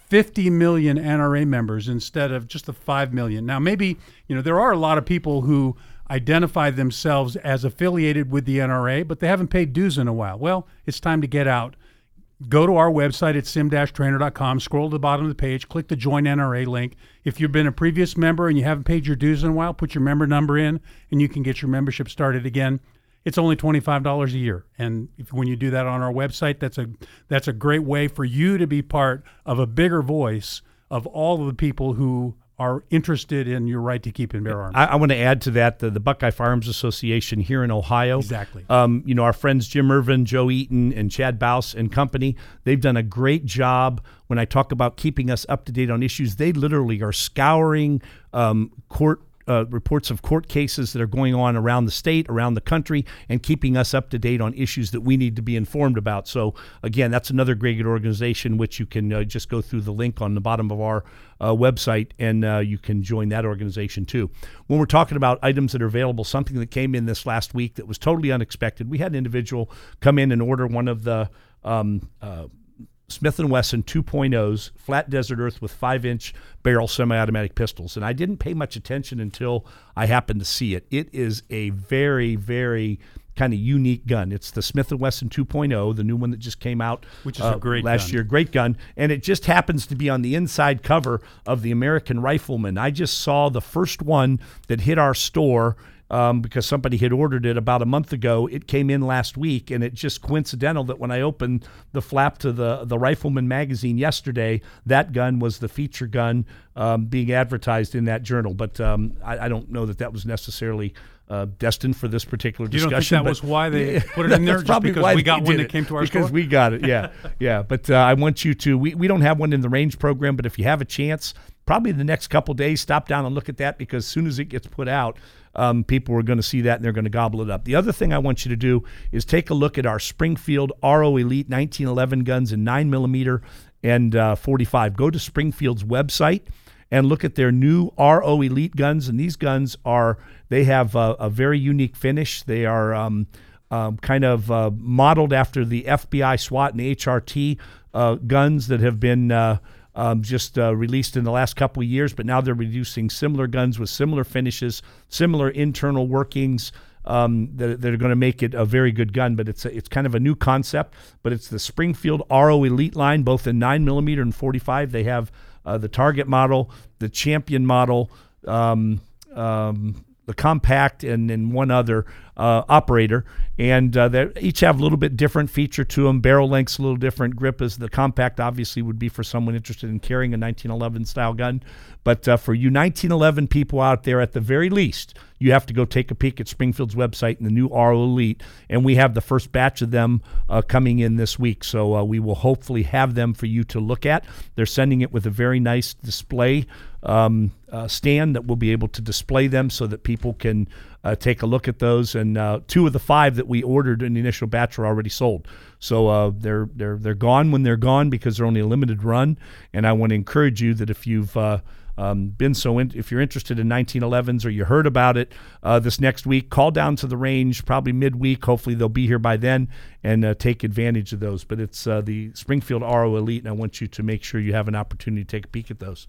[SPEAKER 4] fifty million N R A members instead of just the five million. Now, maybe, you know, there are a lot of people who identify themselves as affiliated with the N R A, but they haven't paid dues in a while. Well, it's time to get out. Go to our website at sim dash trainer dot com, scroll to the bottom of the page, click the Join N R A link. If you've been a previous member and you haven't paid your dues in a while, put your member number in and you can get your membership started again. It's only twenty-five dollars a year. And if, when you do that on our website, that's a that's a great way for you to be part of a bigger voice of all of the people who are interested in your right to keep and bear arms.
[SPEAKER 3] I, I want to add to that the, the Buckeye Firearms Association here in Ohio.
[SPEAKER 4] Exactly.
[SPEAKER 3] Um, you know, our friends Jim Irvin, Joe Eaton, and Chad Bouse and company, they've done a great job. When I talk about keeping us up to date on issues, they literally are scouring um, court Uh, reports of court cases that are going on around the state, around the country, and keeping us up to date on issues that we need to be informed about. So, again, that's another great organization, which you can uh, just go through the link on the bottom of our uh, website, and uh, you can join that organization too. When we're talking about items that are available, something that came in this last week that was totally unexpected, we had an individual come in and order one of the um, uh, Smith and Wesson two point ohs, flat desert earth with five-inch barrel semi-automatic pistols. And I didn't pay much attention until I happened to see it. It is a very, very kind of unique gun. It's the Smith and Wesson two point oh, the new one that just came out
[SPEAKER 4] Which is
[SPEAKER 3] uh,
[SPEAKER 4] a great
[SPEAKER 3] last
[SPEAKER 4] gun.
[SPEAKER 3] year. Great gun. And it just happens to be on the inside cover of the American Rifleman. I just saw the first one that hit our store Um, because somebody had ordered it about a month ago. It came in last week, and it's just coincidental that when I opened the flap to the, the Rifleman magazine yesterday, that gun was the feature gun um, being advertised in that journal. But um, I, I don't know that that was necessarily uh, destined for this particular
[SPEAKER 4] you
[SPEAKER 3] discussion.
[SPEAKER 4] You don't think that
[SPEAKER 3] but
[SPEAKER 4] was why they put it in there, just because we got one that came to our
[SPEAKER 3] because
[SPEAKER 4] store?
[SPEAKER 3] we got it, yeah. yeah. But uh, I want you to, we, we don't have one in the range program, but if you have a chance, probably the next couple days, stop down and look at that, because as soon as it gets put out, Um, people are going to see that and they're going to gobble it up. The other thing I want you to do is take a look at our Springfield R O Elite nineteen eleven guns in nine millimeter and uh, forty-five. Go to Springfield's website and look at their new R O Elite guns. And these guns are, they have a, a very unique finish. They are um, um, kind of uh, modeled after the F B I, SWAT, and H R T uh, guns that have been uh, Um, just uh, released in the last couple of years, but now they're reducing similar guns with similar finishes, similar internal workings um, that, that are going to make it a very good gun. But it's a, it's kind of a new concept. But it's the Springfield R O Elite line, both in nine millimeter and forty-five. They have uh, the Target model, the Champion model, um, um, the Compact, and then one other uh, operator. And uh, they each have a little bit different feature to them. Barrel length's a little different. Grip is the Compact obviously would be for someone interested in carrying a nineteen eleven style gun. But uh, for you nineteen eleven people out there, at the very least, you have to go take a peek at Springfield's website and the new R O Elite. And we have the first batch of them uh, coming in this week. So uh, we will hopefully have them for you to look at. They're sending it with a very nice display um, uh, stand that will be able to display them so that people can uh, take a look at those. And uh, two of the five that we ordered in the initial batch are already sold. So uh, they're they're they're gone when they're gone, because they're only a limited run. And I want to encourage you that if you've uh, um, been so in, if you're interested in nineteen elevens, or you heard about it uh, this next week, call down to the range probably midweek. Hopefully they'll be here by then, and uh, take advantage of those. But it's uh, the Springfield R O Elite, and I want you to make sure you have an opportunity to take a peek at those.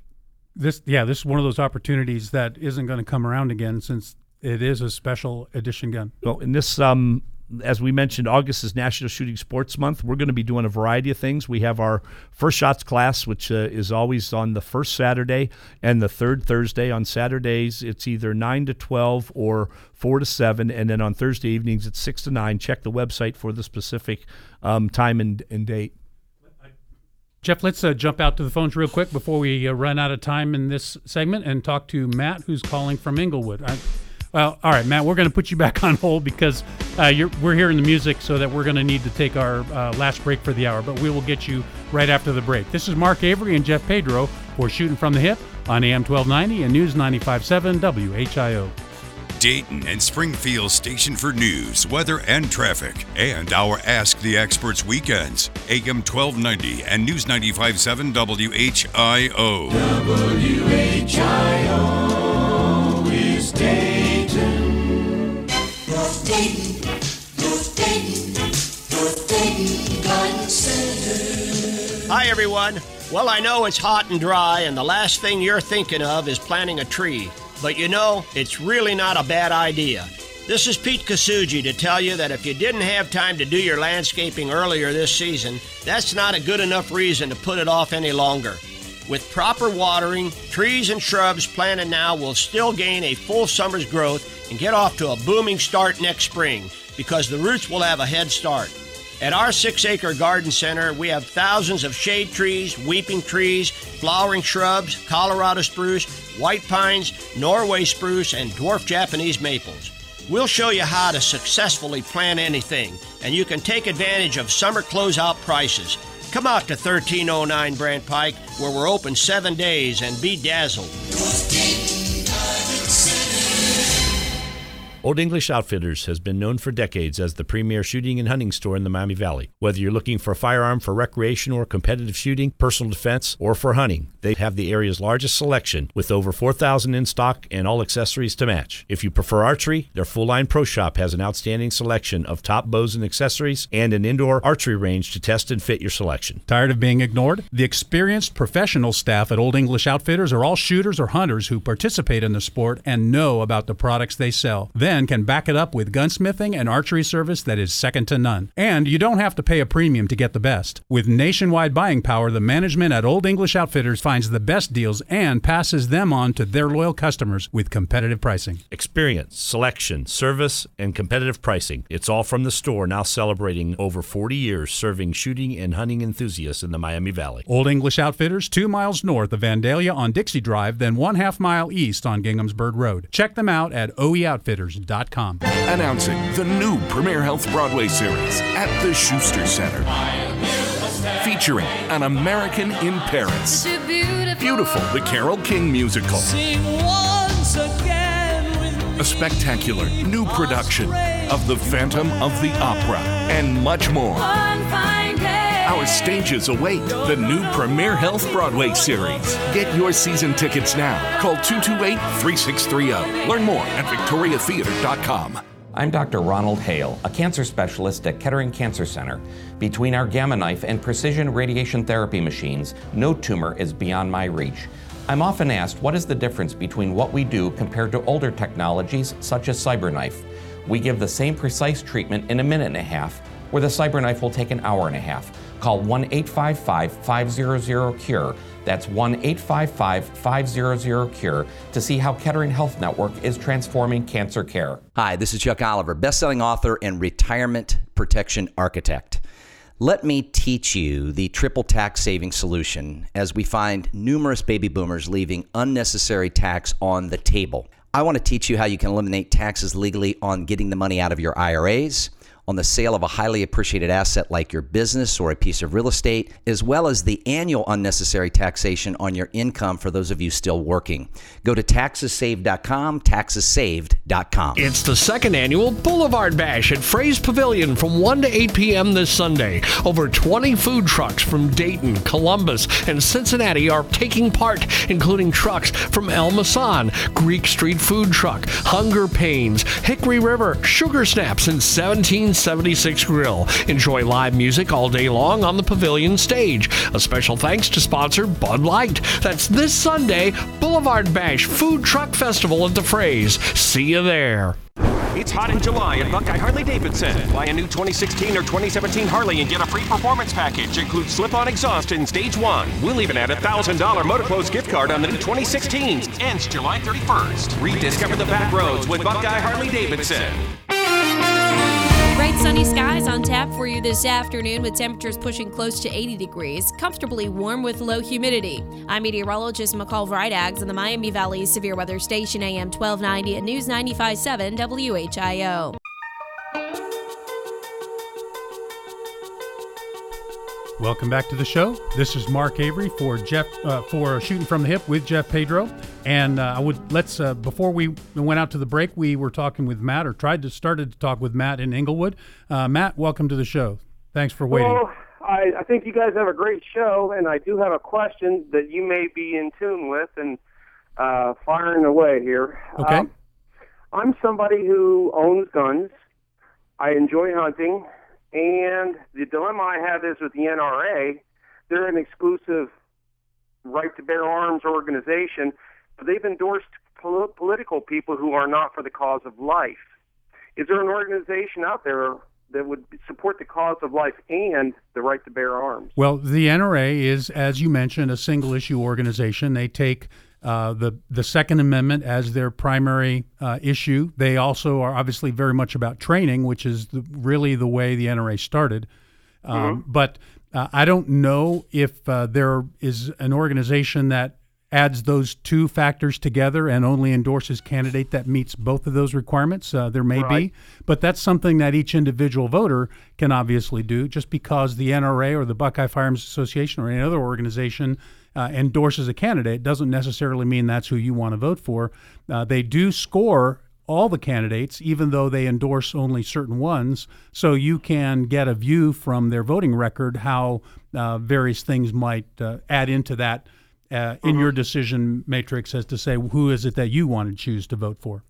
[SPEAKER 4] This yeah, this is one of those opportunities that isn't going to come around again, since it is a special edition gun.
[SPEAKER 3] Well, in this, um, as we mentioned, August is National Shooting Sports Month. We're going to be doing a variety of things. We have our First Shots class, which uh, is always on the first Saturday and the third Thursday. On Saturdays, it's either nine to twelve or four to seven, and then on Thursday evenings, it's six to nine. Check the website for the specific um, time and, and date.
[SPEAKER 4] Jeff, let's uh, jump out to the phones real quick before we uh, run out of time in this segment and talk to Matt, who's calling from Inglewood. I, well, all right, Matt, we're going to put you back on hold because uh, you're, we're hearing the music, so that we're going to need to take our uh, last break for the hour, but we will get you right after the break. This is Mark Avery and Jeff Pedro for Shooting from the Hip on A M twelve ninety and News ninety-five point seven W H I O.
[SPEAKER 5] Dayton and Springfield station for news, weather, and traffic, and our Ask the Experts weekends. A M twelve ninety and News ninety-five point seven W H I O.
[SPEAKER 12] W H I O is Dayton. North Dayton, North Dayton, North Dayton Gun Center.
[SPEAKER 23] Hi, everyone. Well, I know it's hot and dry, and the last thing you're thinking of is planting a tree. But you know, it's really not a bad idea. This is Pete Kasuji to tell you that if you didn't have time to do your landscaping earlier this season, that's not a good enough reason to put it off any longer. With proper watering, trees and shrubs planted now will still gain a full summer's growth and get off to a booming start next spring, because the roots will have a head start. At our six-acre garden center, we have thousands of shade trees, weeping trees, flowering shrubs, Colorado spruce, white pines, Norway spruce, and dwarf Japanese maples. We'll show you how to successfully plant anything, and you can take advantage of summer closeout prices. Come out to thirteen oh nine Brant Pike, where we're open seven days, and be dazzled.
[SPEAKER 3] Old English Outfitters has been known for decades as the premier shooting and hunting store in the Miami Valley. Whether you're looking for a firearm for recreation or competitive shooting, personal defense, or for hunting, they have the area's largest selection with over four thousand in stock and all accessories to match. If you prefer archery, their full-line pro shop has an outstanding selection of top bows and accessories and an indoor archery range to test and fit your selection.
[SPEAKER 4] Tired of being ignored? The experienced professional staff at Old English Outfitters are all shooters or hunters who participate in the sport and know about the products they sell. Then can back it up with gunsmithing and archery service that is second to none. And you don't have to pay a premium to get the best. With nationwide buying power, the management at Old English Outfitters finds the best deals and passes them on to their loyal customers with competitive pricing.
[SPEAKER 3] Experience, selection, service, and competitive pricing. It's all from the store, now celebrating over forty years serving shooting and hunting enthusiasts in the Miami Valley.
[SPEAKER 4] Old English Outfitters, two miles north of Vandalia on Dixie Drive, then one half mile east on Ginghamsburg Road. Check them out at O E outfitters dot com.
[SPEAKER 6] Announcing the new Premier Health Broadway series at the Schuster Center. Featuring An American in Paris. Beautiful, the Carole King musical. A spectacular new production of The Phantom of the Opera, and much more. Our stages await the new Premier Health Broadway series. Get your season tickets now. Call two two eight, three six three zero. Learn more at victoria theater dot com.
[SPEAKER 7] I'm Doctor Ronald Hale, a cancer specialist at Kettering Cancer Center. Between our Gamma Knife and precision radiation therapy machines, no tumor is beyond my reach. I'm often asked, what is the difference between what we do compared to older technologies such as CyberKnife? We give the same precise treatment in a minute and a half, where the CyberKnife will take an hour and a half. Call one eight five five, five hundred, CURE. That's one eight five five, five hundred, CURE to see how Kettering Health Network is transforming cancer care.
[SPEAKER 9] Hi, this is Chuck Oliver, best-selling author and retirement protection architect. Let me teach you the triple tax saving solution as we find numerous baby boomers leaving unnecessary tax on the table. I want to teach you how you can eliminate taxes legally on getting the money out of your I R As, on the sale of a highly appreciated asset like your business or a piece of real estate, as well as the annual unnecessary taxation on your income for those of you still working. Go to taxes saved dot com, taxes saved dot com.
[SPEAKER 14] It's the second annual Boulevard Bash at Fray's Pavilion from one to eight p.m. this Sunday. Over twenty food trucks from Dayton, Columbus, and Cincinnati are taking part, including trucks from El Masan, Greek Street Food Truck, Hunger Pains, Hickory River, Sugar Snaps, and seventeen seventy-six Grill. Enjoy live music all day long on the pavilion stage. A special thanks to sponsor Bud Light. That's this Sunday, Boulevard Bash Food Truck Festival at the Frays. See you there.
[SPEAKER 10] It's hot in July at Buckeye Harley-Davidson. Buy a new twenty sixteen or twenty seventeen Harley and get a free performance package. Includes slip-on exhaust in stage one. We'll even add a one thousand dollars MotorClothes gift card on the new twenty sixteens. Ends July thirty-first. Rediscover the back roads with Buckeye Harley-Davidson.
[SPEAKER 2] Bright sunny skies on tap for you this afternoon with temperatures pushing close to eighty degrees, comfortably warm with low humidity. I'm meteorologist McCall Vrydaghs in the Miami Valley Severe Weather Station, A M twelve ninety and News ninety-five point seven W H I O.
[SPEAKER 4] Welcome back to the show. This is Mark Avery for Jeff uh, for Shooting from the Hip with Jeff Pedro. And uh, I would let's uh, before we went out to the break, we were talking with Matt, or tried to started to talk with Matt in Inglewood. Uh, Matt, welcome to the show. Thanks for waiting.
[SPEAKER 25] Well, I, I think you guys have a great show, and I do have a question that you may be in tune with, and uh, firing away here.
[SPEAKER 4] Okay.
[SPEAKER 25] Um, I'm somebody who owns guns. I enjoy hunting. And the dilemma I have is with the N R A, they're an exclusive Right to Bear Arms organization, but they've endorsed pol- political people who are not for the cause of life. Is there an organization out there that would support the cause of life and the right to bear arms?
[SPEAKER 4] Well, the N R A is, as you mentioned, a single-issue organization. They take uh, the the Second Amendment as their primary uh, issue. They also are obviously very much about training, which is the, really the way the N R A started. Um,
[SPEAKER 25] Mm-hmm.
[SPEAKER 4] But uh, I don't know if uh, there is an organization that adds those two factors together and only endorses candidate that meets both of those requirements. Uh, there may
[SPEAKER 25] Right.
[SPEAKER 4] be, but that's something that each individual voter can obviously do. Just because the N R A or the Buckeye Firearms Association or any other organization uh, endorses a candidate doesn't necessarily mean that's who you want to vote for. Uh, they do score all the candidates, even though they endorse only certain ones, so you can get a view from their voting record how uh, various things might uh, add into that Uh, in your decision matrix as to say who is it that you want to choose to vote for.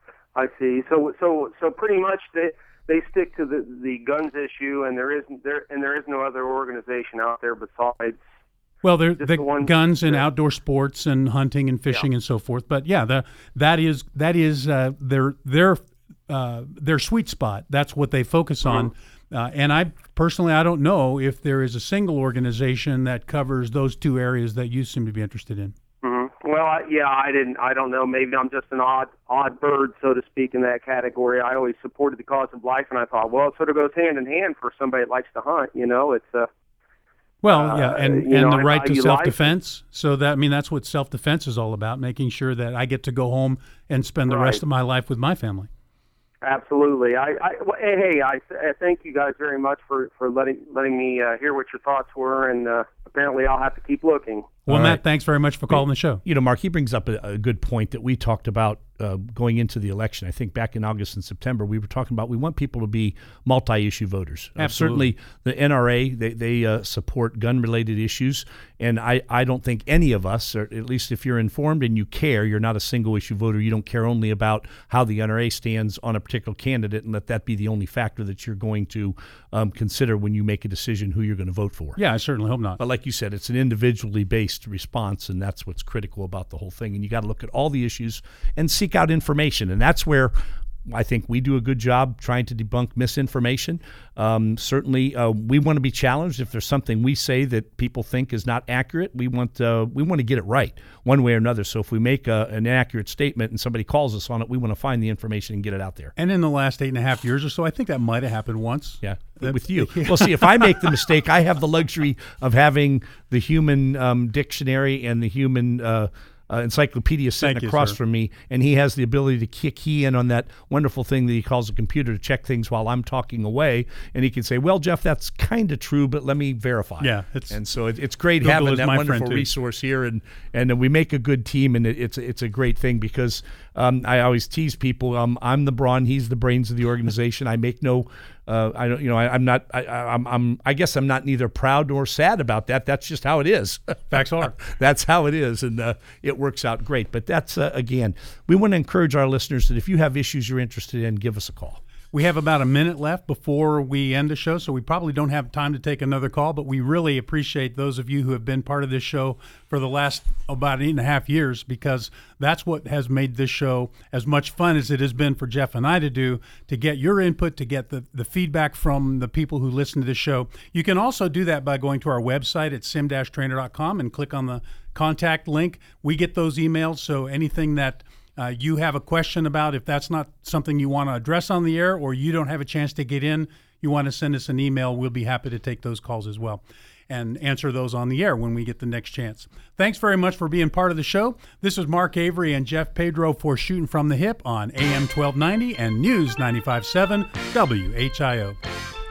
[SPEAKER 25] I see. So so so pretty much they they stick to the, the guns issue, and there isn't there and there is no other organization out there besides.
[SPEAKER 4] Well, there
[SPEAKER 25] Just
[SPEAKER 4] the,
[SPEAKER 25] the one-
[SPEAKER 4] guns and
[SPEAKER 25] yeah.
[SPEAKER 4] outdoor sports and hunting and fishing and so forth. But yeah, the, that is that is uh, their their uh, their sweet spot. That's what they focus on. Uh, and I personally, I don't know if there is a single organization that covers those two areas that you seem to be interested in.
[SPEAKER 25] Mm-hmm. Well, I, yeah, I didn't. I don't know. Maybe I'm just an odd odd bird, so to speak, in that category. I always supported the cause of life, and I thought, well, it sort of goes hand in hand for somebody that likes to hunt. You know, it's a. Uh,
[SPEAKER 4] Well, yeah, and,
[SPEAKER 25] you
[SPEAKER 4] and
[SPEAKER 25] know,
[SPEAKER 4] the
[SPEAKER 25] I
[SPEAKER 4] right to
[SPEAKER 25] value
[SPEAKER 4] self-defense. So that I mean, that's what self-defense is all about: making sure that I get to go home and spend the
[SPEAKER 25] Right.
[SPEAKER 4] rest of my life with my family.
[SPEAKER 25] Absolutely. I, I well, hey, hey, I, I thank you guys very much for, for letting letting me uh, hear what your thoughts were, and uh, apparently I'll have to keep looking.
[SPEAKER 4] Well,
[SPEAKER 3] All
[SPEAKER 4] Matt,
[SPEAKER 3] right.
[SPEAKER 4] thanks very much for calling the show.
[SPEAKER 3] You know, Mark, he brings up a, a good point that we talked about uh, going into the election. I think back in August and September, we were talking about we want people to be multi-issue voters. Uh,
[SPEAKER 4] Absolutely.
[SPEAKER 3] certainly, the N R A, they, they uh, support gun-related issues, and I, I don't think any of us, or at least if you're informed and you care, you're not a single-issue voter. You don't care only about how the N R A stands on a particular candidate and let that be the only factor that you're going to um, consider when you make a decision who you're going to vote for.
[SPEAKER 4] Yeah, I certainly hope not.
[SPEAKER 3] But like you said, it's an individually based response, and that's what's critical about the whole thing. And you got to look at all the issues and seek out information. And that's where I think we do a good job trying to debunk misinformation. Um, certainly, uh, we want to be challenged if there's something we say that people think is not accurate. We want uh, we want to get it right one way or another. So if we make a, an inaccurate statement and somebody calls us on it, we want to find the information and get it out there.
[SPEAKER 4] And in the last eight and a half years or so, I think that might have happened once.
[SPEAKER 3] Yeah,
[SPEAKER 4] That-
[SPEAKER 3] with you. Well, see, if I make the mistake, I have the luxury of having the human um, dictionary and the human uh, uh, encyclopedia sitting
[SPEAKER 4] Thank you,
[SPEAKER 3] across
[SPEAKER 4] sir.
[SPEAKER 3] from me, and he has the ability to kick key in on that wonderful thing that he calls a computer to check things while I'm talking away, and he can say, well, Jeff, that's kind of true, but let me verify.
[SPEAKER 4] Yeah, it's-
[SPEAKER 3] and so it, it's great
[SPEAKER 4] Google
[SPEAKER 3] having
[SPEAKER 4] is
[SPEAKER 3] that
[SPEAKER 4] my
[SPEAKER 3] wonderful
[SPEAKER 4] friend, too.
[SPEAKER 3] resource here, and, and we make a good team, and it, it's, it's a great thing because um, I always tease people, um, I'm the brawn, he's the brains of the organization. I make no Uh, I don't, you know, I, I'm not. I, I'm, I'm. I guess I'm not neither proud nor sad about that. That's just how it is.
[SPEAKER 4] Facts are.
[SPEAKER 3] That's how it is, and uh, it works out great. But that's uh, again, we want to encourage our listeners that if you have issues you're interested in, give us a call.
[SPEAKER 4] We have about a minute left before we end the show, so we probably don't have time to take another call, but we really appreciate those of you who have been part of this show for the last about eight and a half years, because that's what has made this show as much fun as it has been for Jeff and I to do, to get your input, to get the, the feedback from the people who listen to this show. You can also do that by going to our website at sim dash trainer dot com and click on the contact link. We get those emails, so anything that Uh, you have a question about, if that's not something you want to address on the air or you don't have a chance to get in, you want to send us an email, we'll be happy to take those calls as well and answer those on the air when we get the next chance. Thanks very much for being part of the show. This is Mark Avery and Jeff Pedro for Shooting from the Hip on A M twelve ninety and News ninety-five point seven W H I O.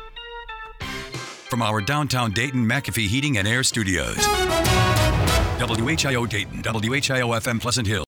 [SPEAKER 5] From our downtown Dayton McAfee Heating and Air Studios. W H I O Dayton, W H I O F M Pleasant Hill.